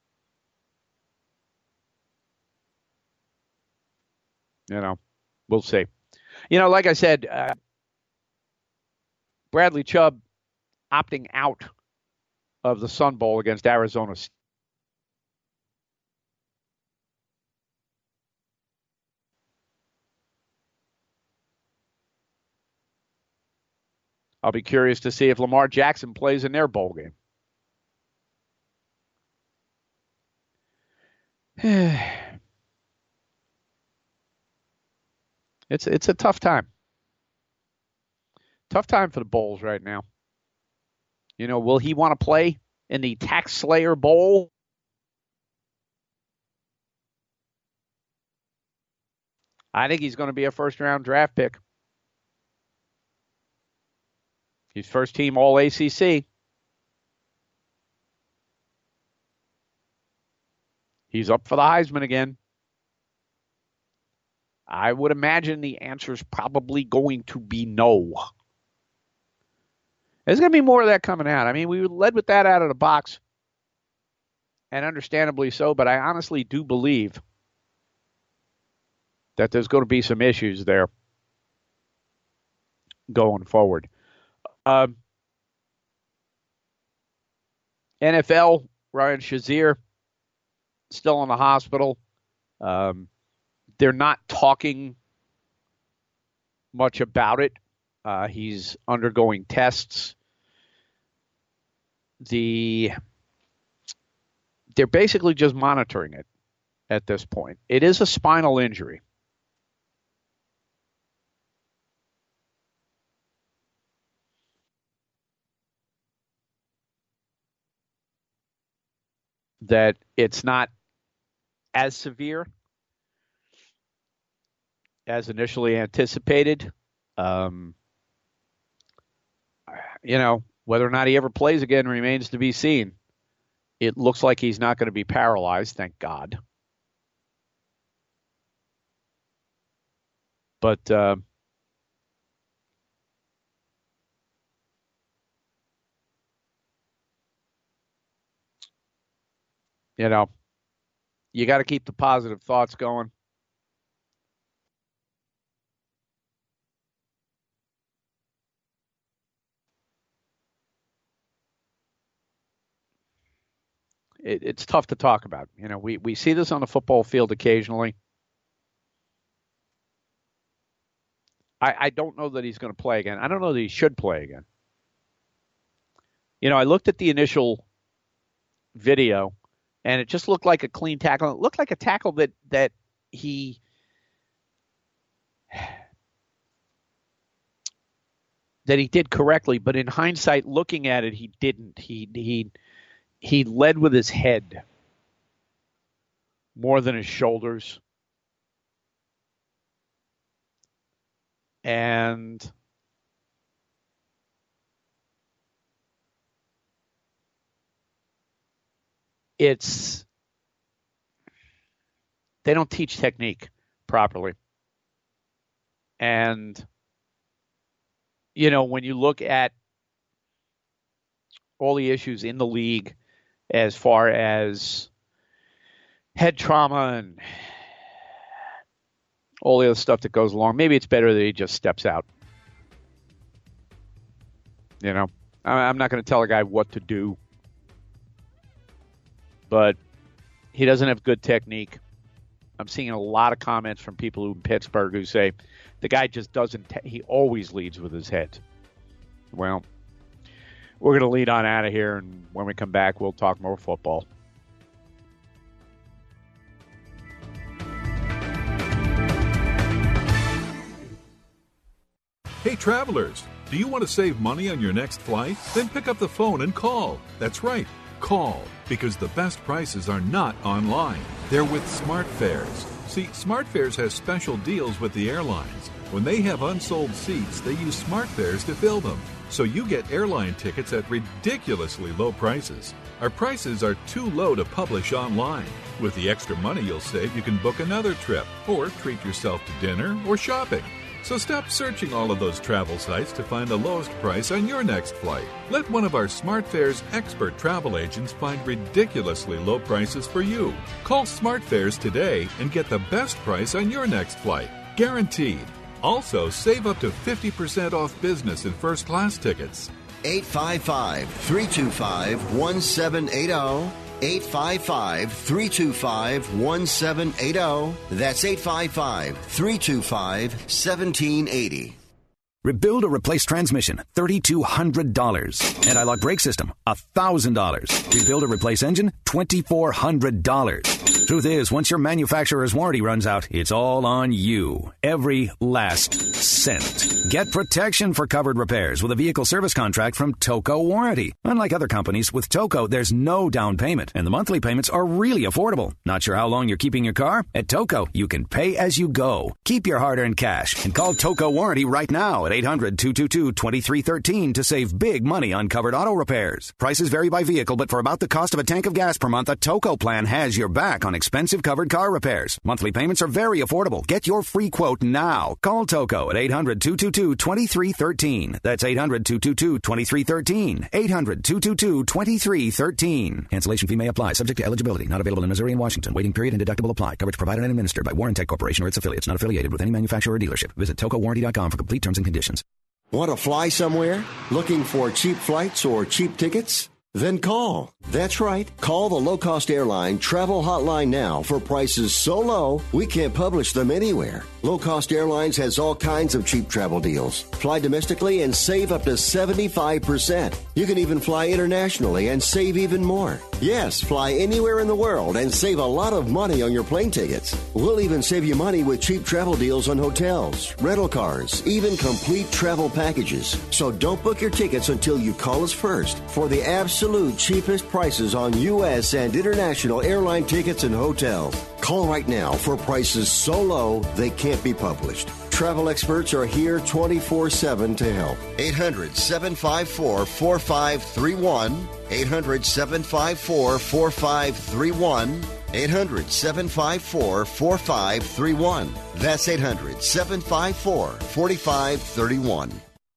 you know, we'll see. You know, like I said, uh, Bradley Chubb opting out of the Sun Bowl against Arizona State. I'll be curious to see if Lamar Jackson plays in their bowl game. it's it's a tough time. Tough time for the Bowls right now. You know, will he want to play in the Tax Slayer Bowl? I think he's going to be a first-round draft pick. He's first team All A C C. He's up for the Heisman again. I would imagine the answer is probably going to be no. There's going to be more of that coming out. I mean, we led with that out of the box, and understandably so, but I honestly do believe that there's going to be some issues there going forward. Um, N F L, Ryan Shazier, still in the hospital. Um, they're not talking much about it. Uh, he's undergoing tests. The they're basically just monitoring it at this point. It is a spinal injury. That it's not as severe as initially anticipated. Um, you know, whether or not he ever plays again remains to be seen. It looks like he's not going to be paralyzed, thank God. But uh, you know, you got to keep the positive thoughts going. It, it's tough to talk about. You know, we, we see this on the football field occasionally. I, I don't know that he's going to play again. I don't know that he should play again. You know, I looked at the initial video, and it just looked like a clean tackle. It looked like a tackle that that he that he did correctly, but in hindsight, looking at it, he didn't. He he he led with his head more than his shoulders. And it's, they don't teach technique properly. And, you know, when you look at all the issues in the league as far as head trauma and all the other stuff that goes along. Maybe it's better that he just steps out. You know, I'm not going to tell a guy what to do, but he doesn't have good technique. I'm seeing a lot of comments from people in Pittsburgh who say the guy just doesn't, te- he always leads with his head. Well, we're going to lead on out of here, and when we come back, we'll talk more football. Hey, travelers, do you want to save money on your next flight? Then pick up the phone and call. That's right, call, because the best prices are not online. They're with SmartFares. See, SmartFares has special deals with the airlines. When they have unsold seats, they use SmartFares to fill them. So you get airline tickets at ridiculously low prices. Our prices are too low to publish online. With the extra money you'll save, you can book another trip or treat yourself to dinner or shopping. So stop searching all of those travel sites to find the lowest price on your next flight. Let one of our SmartFares expert travel agents find ridiculously low prices for you. Call SmartFares today and get the best price on your next flight. Guaranteed. Also, save up to fifty percent off business and first class tickets. eight five five, three two five, one seven eight zero. eight five five, three two five, one seven eight zero. That's eight five five, three two five, one seven eight zero. Rebuild or replace transmission, three thousand two hundred dollars. Anti-lock brake system, one thousand dollars. Rebuild or replace engine, two thousand four hundred dollars. Truth is, once your manufacturer's warranty runs out, it's all on you. Every last cent. Get protection for covered repairs with a vehicle service contract from Toco Warranty. Unlike other companies, with Toco, there's no down payment, and the monthly payments are really affordable. Not sure how long you're keeping your car? At Toco, you can pay as you go. Keep your hard-earned cash and call Toco Warranty right now at eight hundred, two two two, two three one three to save big money on covered auto repairs. Prices vary by vehicle, but for about the cost of a tank of gas per month, a Toco plan has your back on expensive covered car repairs. Monthly payments are very affordable. Get your free quote now. Call Toco at eight hundred, two two two, two three one three. That's eight hundred, two two two, two three one three. eight hundred, two two two, two three one three. Cancellation fee may apply. Subject to eligibility. Not available in Missouri and Washington. Waiting period and deductible apply. Coverage provided and administered by Warrantech Corporation or its affiliates. Not affiliated with any manufacturer or dealership. Visit toco warranty dot com for complete terms and conditions. Want to fly somewhere? Looking for cheap flights or cheap tickets? Then call. That's right. Call the low-cost airline travel hotline now for prices so low we can't publish them anywhere. Low Cost Airlines has all kinds of cheap travel deals. Fly domestically and save up to seventy-five percent. You can even fly internationally and save even more. Yes, fly anywhere in the world and save a lot of money on your plane tickets. We'll even save you money with cheap travel deals on hotels, rental cars, even complete travel packages. So don't book your tickets until you call us first for the absolute cheapest prices on U S and international airline tickets and hotels. Call right now for prices so low they can't be published. Travel experts are here twenty-four seven to help. eight hundred, seven five four, four five three one. eight hundred, seven five four, four five three one. eight hundred, seven five four, four five three one. That's eight hundred, seven five four, four five three one.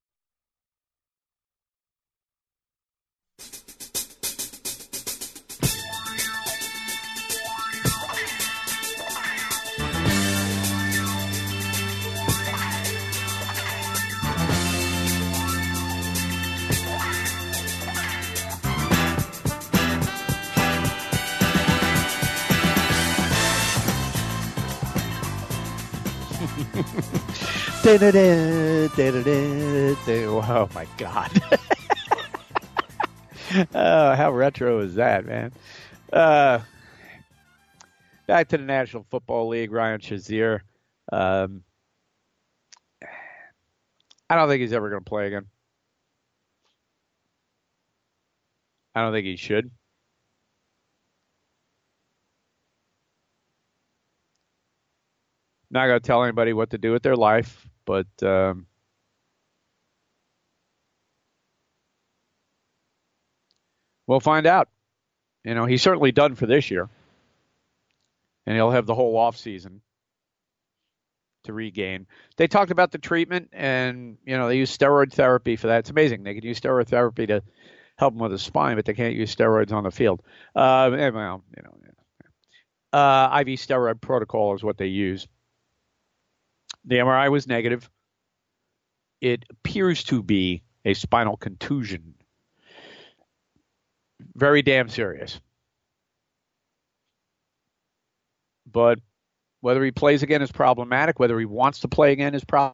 Oh my God. Oh, how retro is that, man? Uh, back to the National Football League, Ryan Shazier. Um, I don't think he's ever going to play again. I don't think he should. Not going to tell anybody what to do with their life, but um, we'll find out. You know, he's certainly done for this year, and he'll have the whole off season to regain. They talked about the treatment, and you know they use steroid therapy for that. It's amazing they can use steroid therapy to help him with his spine, but they can't use steroids on the field. Uh, well, you know, uh, I V steroid protocol is what they use. The M R I was negative. It appears to be a spinal contusion. Very damn serious. But whether he plays again is problematic. Whether he wants to play again is problematic.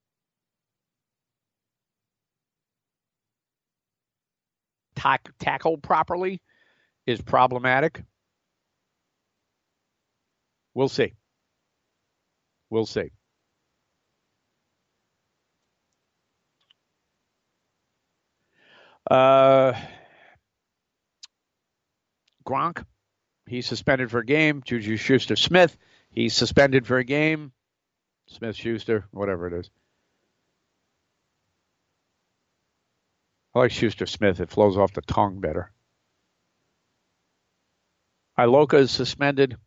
Tack- tackled properly is problematic. We'll see. We'll see. Uh, Gronk, he's suspended for a game. Juju Schuster-Smith, he's suspended for a game. Smith-Schuster, whatever it is. I like Schuster-Smith. It flows off the tongue better. Iloka is suspended.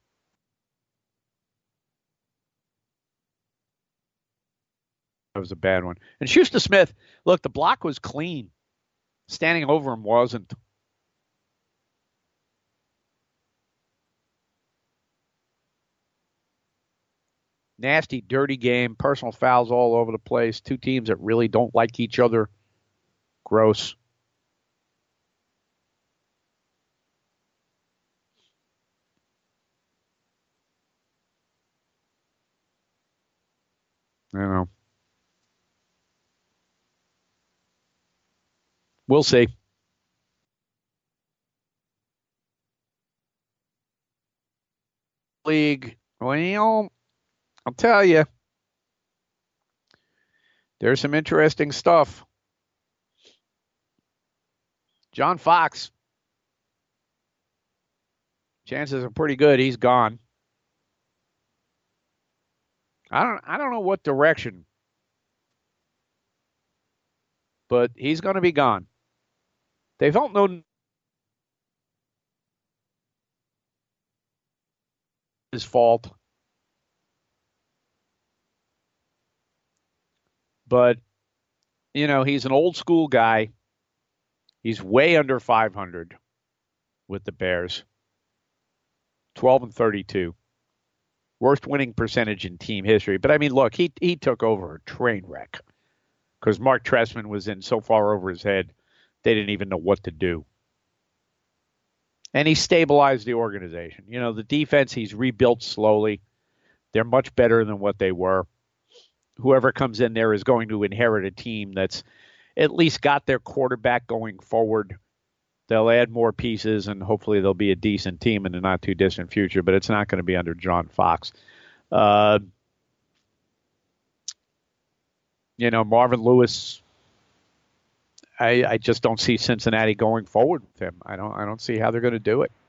That was a bad one. And Schuster-Smith, look, the block was clean. Standing over him wasn't. Nasty, dirty game. Personal fouls all over the place. Two teams that really don't like each other. Gross. I don't know. We'll see. League. Well, I'll tell you. There's some interesting stuff. John Fox. Chances are pretty good he's gone. I don't I don't know what direction. But he's going to be gone. They don't know his fault. But, you know, he's an old school guy. He's way under five hundred with the Bears. twelve and thirty-two. Worst winning percentage in team history. But, I mean, look, he he took over a train wreck because Mark Trestman was in so far over his head, they didn't even know what to do. And he stabilized the organization. You know, the defense, he's rebuilt slowly. They're much better than what they were. Whoever comes in there is going to inherit a team that's at least got their quarterback going forward. They'll add more pieces, and hopefully they'll be a decent team in the not-too-distant future, but it's not going to be under John Fox. Uh, you know, Marvin Lewis, I, I just don't see Cincinnati going forward with him. I don't I don't see how they're going to do it.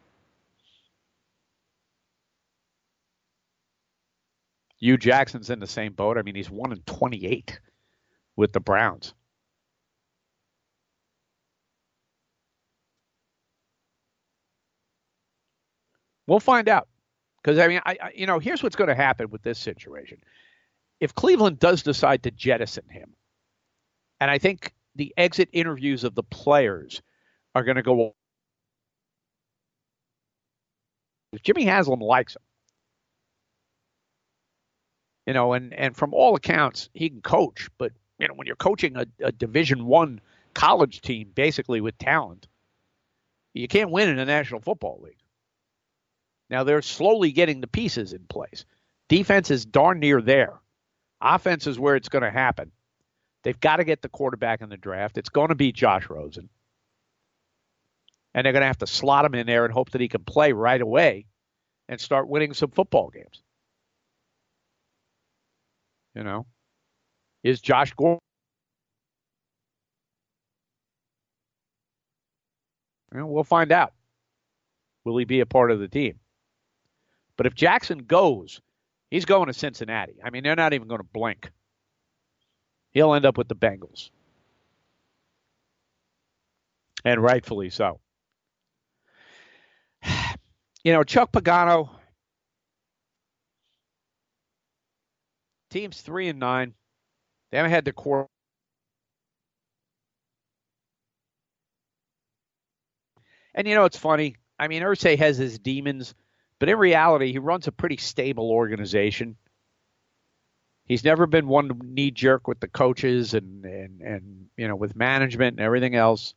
Hugh Jackson's in the same boat. I mean, he's one and twenty-eight with the Browns. We'll find out. Because, I mean, I, I, you know, here's what's going to happen with this situation. If Cleveland does decide to jettison him, and I think the exit interviews of the players are going to go. If Jimmy Haslam likes him, you know, and, and from all accounts, he can coach. But, you know, when you're coaching a, a Division One college team, basically with talent, you can't win in the National Football League. Now, they're slowly getting the pieces in place. Defense is darn near there. Offense is where it's going to happen. They've got to get the quarterback in the draft. It's going to be Josh Rosen. And they're going to have to slot him in there and hope that he can play right away and start winning some football games. You know, is Josh Gordon? You know, we'll find out. Will he be a part of the team? But if Jackson goes, he's going to Cincinnati. I mean, they're not even going to blink. He'll end up with the Bengals. And rightfully so. You know, Chuck Pagano, team's three and nine. They haven't had the core. And, you know, it's funny. I mean, Irsay has his demons, but in reality, he runs a pretty stable organization. He's never been one to knee-jerk with the coaches and, and, and, you know, with management and everything else.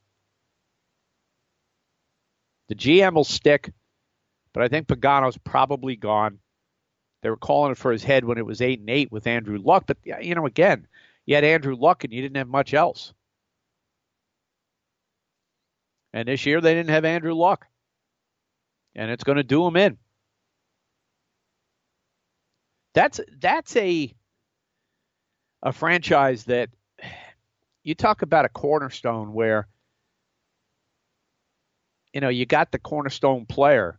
The G M will stick, but I think Pagano's probably gone. They were calling it for his head when it was eight and eight with Andrew Luck. But, you know, again, you had Andrew Luck and you didn't have much else. And this year they didn't have Andrew Luck. And it's going to do him in. That's that's a a franchise that you talk about a cornerstone where, you know, you got the cornerstone player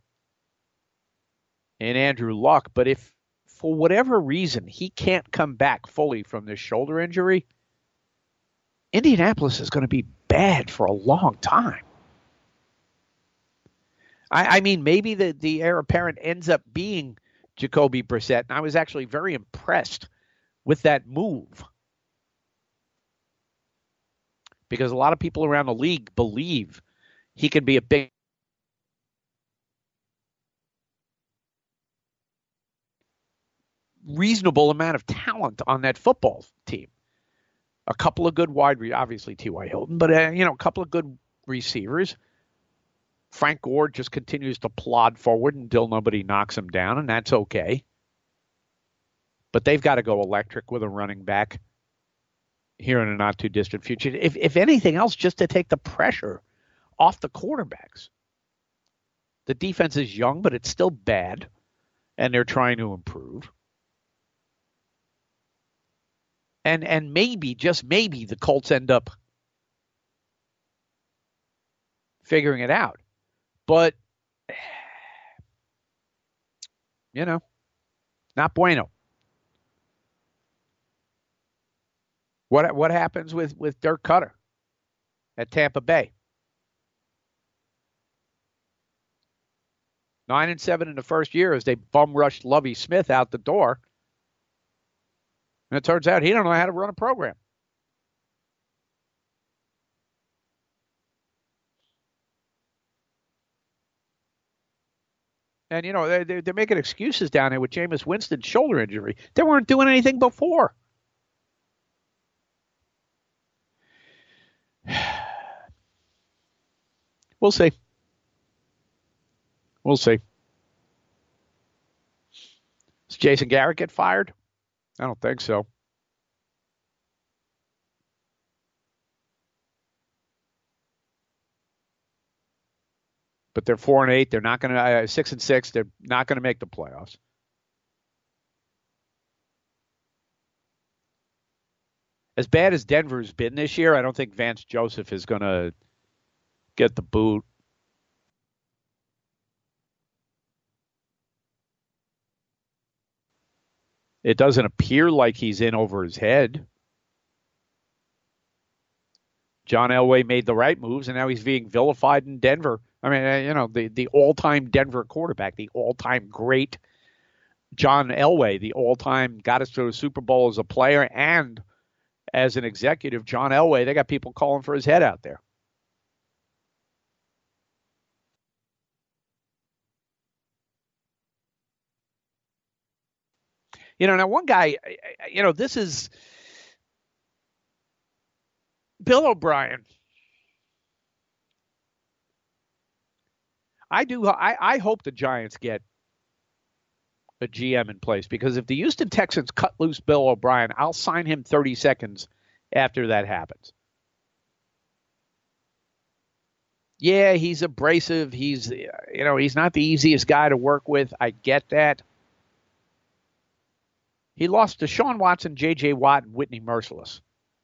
in Andrew Luck, but if for whatever reason he can't come back fully from this shoulder injury, Indianapolis is going to be bad for a long time. I, I mean, maybe the, the heir apparent ends up being Jacoby Brissett, and I was actually very impressed with that move because a lot of people around the league believe he can be a big reasonable amount of talent on that football team. A couple of good wide, re- obviously T Y. Hilton, but uh, you know, a couple of good receivers. Frank Gore just continues to plod forward until nobody knocks him down, and that's okay. But they've got to go electric with a running back here in a not too distant future. If if anything else, just to take the pressure off the quarterbacks. The defense is young, but it's still bad, and they're trying to improve. And and maybe, just maybe, the Colts end up figuring it out. But, you know, not bueno. What what happens with, with Dirk Cutter at Tampa Bay? Nine and seven in the first year as they bum rushed Lovie Smith out the door. And it turns out he don't know how to run a program. And, you know, they're, they're making excuses down there with Jameis Winston's shoulder injury. They weren't doing anything before. We'll see. We'll see. Does Jason Garrett get fired? I don't think so. But they're four and eight. They're not going to uh, six and six. They're not going to make the playoffs. As bad as Denver's been this year, I don't think Vance Joseph is going to get the boot. It doesn't appear like he's in over his head. John Elway made the right moves, and now he's being vilified in Denver. I mean, you know, the, the all-time Denver quarterback, the all-time great John Elway, the all-time got us to a Super Bowl as a player and as an executive, John Elway, they got people calling for his head out there. You know, now one guy, you know, this is Bill O'Brien. I do. I, I hope the Giants get a G M in place because if the Houston Texans cut loose Bill O'Brien, I'll sign him thirty seconds after that happens. Yeah, he's abrasive. He's, you know, he's not the easiest guy to work with. I get that. He lost to Deshaun Watson, J J. Watt, and Whitney Merciless.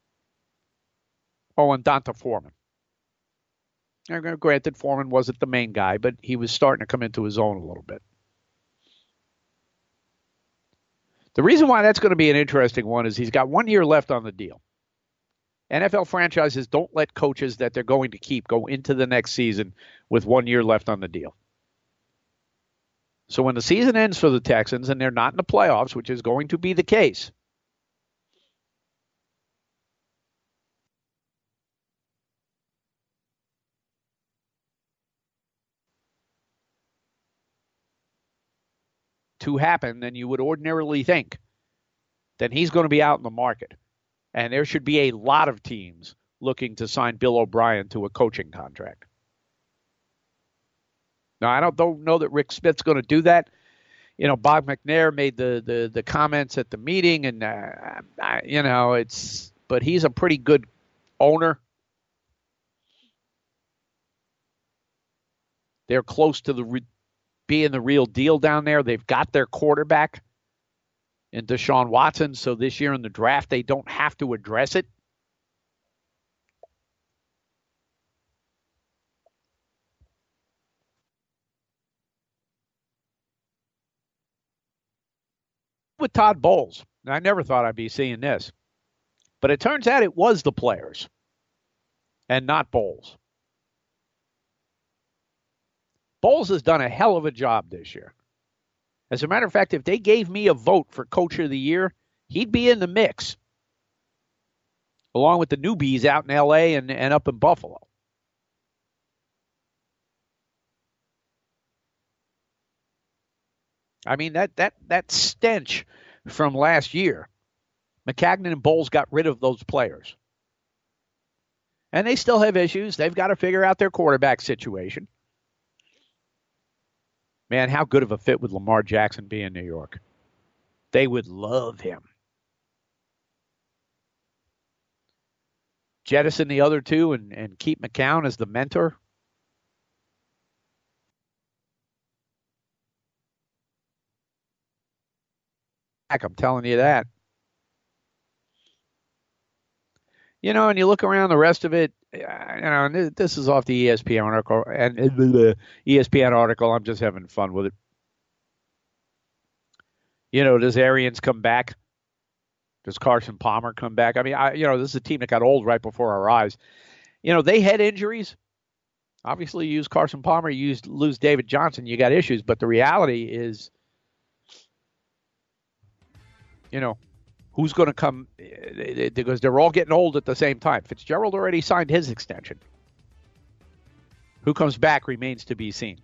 Oh, and Donta Foreman. Now, granted, Foreman wasn't the main guy, but he was starting to come into his own a little bit. The reason why that's going to be an interesting one is he's got one year left on the deal. N F L franchises don't let coaches that they're going to keep go into the next season with one year left on the deal. So when the season ends for the Texans and they're not in the playoffs, which is going to be the case, to happen than you would ordinarily think, then he's going to be out in the market. And there should be a lot of teams looking to sign Bill O'Brien to a coaching contract. Now, I don't, don't know that Rick Smith's going to do that. You know, Bob McNair made the, the, the comments at the meeting, and, uh, I, you know, it's, but he's a pretty good owner. They're close to the re- being the real deal down there. They've got their quarterback in Deshaun Watson, so this year in the draft, they don't have to address it. With Todd Bowles, I never thought I'd be seeing this, but it turns out it was the players and not Bowles. Bowles has done a hell of a job this year. As a matter of fact, if they gave me a vote for Coach of the Year, he'd be in the mix, along with the newbies out in L A and, and up in Buffalo. I mean, that that that stench from last year, Maccagnan and Bowles got rid of those players. And they still have issues. They've got to figure out their quarterback situation. Man, how good of a fit would Lamar Jackson be in New York? They would love him. Jettison the other two and, and keep McCown as the mentor. I'm telling you that. You know, and you look around the rest of it, you know, and this is off the E S P N article, and the E S P N article, I'm just having fun with it. You know, does Arians come back? Does Carson Palmer come back? I mean, I, you know, this is a team that got old right before our eyes. You know, they had injuries. Obviously, you use Carson Palmer, you use, lose David Johnson, you got issues. But the reality is, you know, who's going to come, because they're all getting old at the same time. Fitzgerald already signed his extension. Who comes back remains to be seen.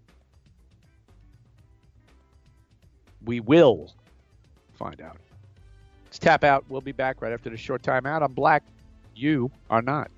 We will find out. Let's tap out. We'll be back right after the short timeout. I'm Black. You are not.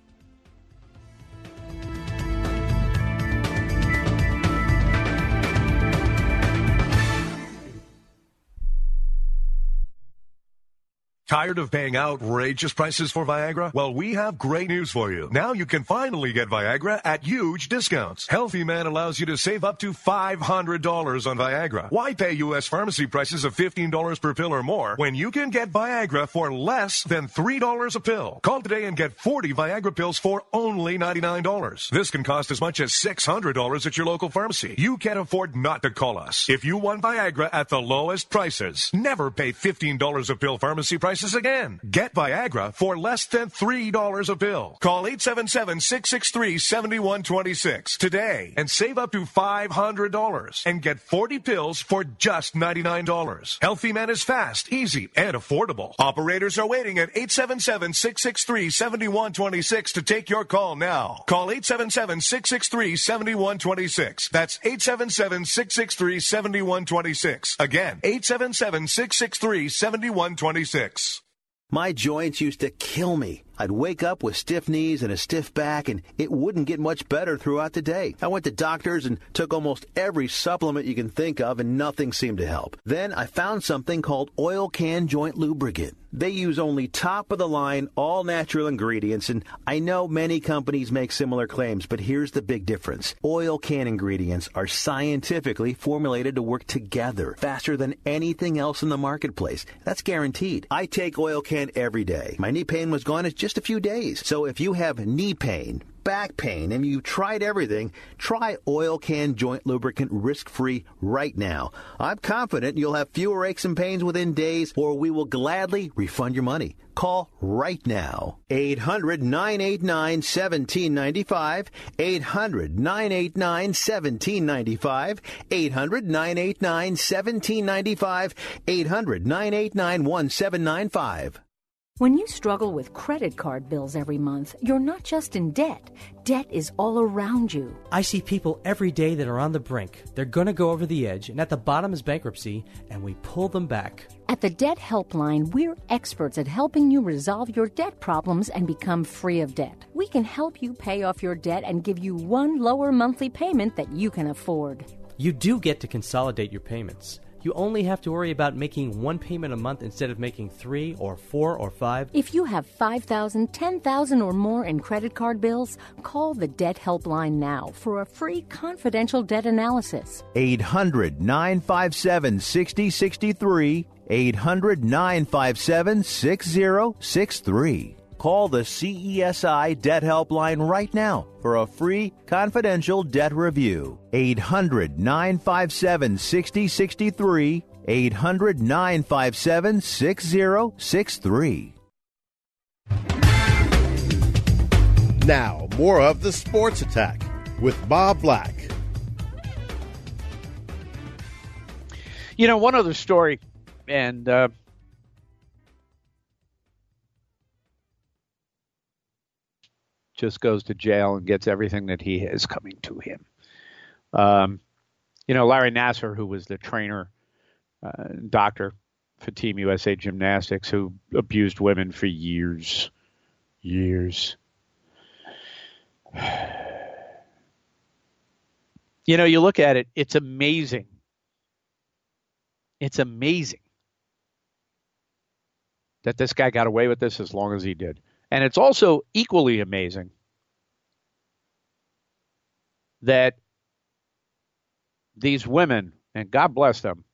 Tired of paying outrageous prices for Viagra? Well, we have great news for you. Now you can finally get Viagra at huge discounts. Healthy Man allows you to save up to five hundred dollars on Viagra. Why pay U S pharmacy prices of fifteen dollars per pill or more when you can get Viagra for less than three dollars a pill? Call today and get forty Viagra pills for only ninety-nine dollars. This can cost as much as six hundred dollars at your local pharmacy. You can't afford not to call us. If you want Viagra at the lowest prices, never pay fifteen dollars a pill pharmacy prices again. Get Viagra for less than three dollars a pill. Call eight seven seven, six six three, seven one two six today and save up to five hundred dollars and get forty pills for just ninety-nine dollars. Healthy Man is fast, easy, and affordable. Operators are waiting at eight seven seven, six six three, seven one two six to take your call now. Call eight seven seven, six six three, seven one two six. That's eight seven seven, six six three, seven one two six. Again, eight seven seven, six six three, seven one two six. My joints used to kill me. I'd wake up with stiff knees and a stiff back, and it wouldn't get much better throughout the day. I went to doctors and took almost every supplement you can think of, and nothing seemed to help. Then I found something called Oil Can Joint Lubricant. They use only top-of-the-line, all-natural ingredients, and I know many companies make similar claims, but here's the big difference. Oil Can ingredients are scientifically formulated to work together faster than anything else in the marketplace. That's guaranteed. I take Oil Can every day. My knee pain was gone in just a few days. So if you have knee pain, back pain, and you've tried everything, try Oil Can Joint Lubricant risk-free right now. I'm confident you'll have fewer aches and pains within days, or we will gladly refund your money. Call right now. eight hundred, nine eight nine, one seven nine five. eight hundred, nine eight nine, one seven nine five. eight hundred, nine eight nine, one seven nine five. eight hundred, nine eight nine, one seven nine five. When you struggle with credit card bills every month, you're not just in debt. Debt is all around you. I see people every day that are on the brink. They're going to go over the edge, and at the bottom is bankruptcy, and we pull them back. At the Debt Helpline, we're experts at helping you resolve your debt problems and become free of debt. We can help you pay off your debt and give you one lower monthly payment that you can afford. You do get to consolidate your payments. You only have to worry about making one payment a month instead of making three or four or five. If you have five thousand dollars, ten thousand dollars or more in credit card bills, call the Debt Helpline now for a free confidential debt analysis. eight hundred, nine five seven, six zero six three. eight hundred, nine five seven, six zero six three. Call the C E S I Debt Helpline right now for a free confidential debt review. eight hundred, nine five seven, six zero six three. eight hundred, nine five seven, six zero six three. Now, more of the Sports Attack with Bob Black. You know, one other story, and uh, just goes to jail and gets everything that he has coming to him. Um, you know, Larry Nassar, who was the trainer, uh, doctor for Team U S A Gymnastics, who abused women for years, years. You know, you look at it, it's amazing. It's amazing that this guy got away with this as long as he did. And it's also equally amazing that these women, and God bless them,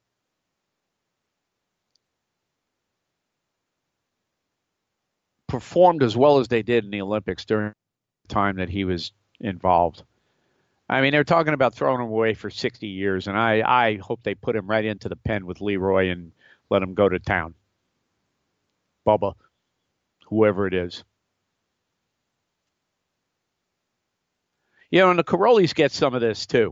performed as well as they did in the Olympics during the time that he was involved. I mean, they're talking about throwing him away for sixty years, and I, I hope they put him right into the pen with Leroy and let him go to town. Bubba, whoever it is. You know, and the Carollis get some of this too.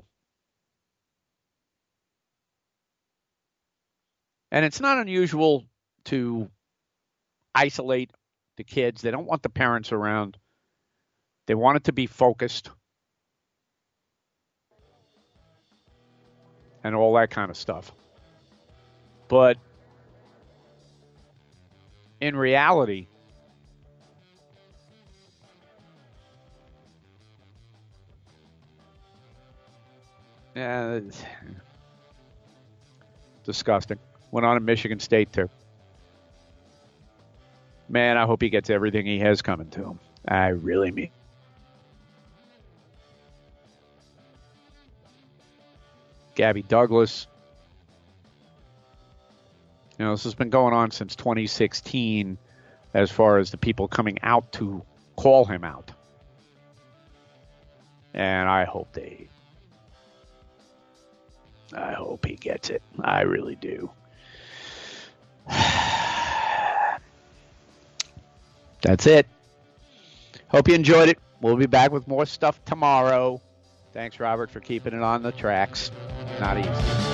And it's not unusual to isolate the kids. They don't want the parents around. They want it to be focused. And all that kind of stuff. But in reality, uh, disgusting. Went on in Michigan State, too. Man, I hope he gets everything he has coming to him. I really mean. Gabby Douglas. You know, this has been going on since twenty sixteen as far as the people coming out to call him out. And I hope they... I hope he gets it. I really do. That's it. Hope you enjoyed it. We'll be back with more stuff tomorrow. Thanks, Robert, for keeping it on the tracks. Not easy.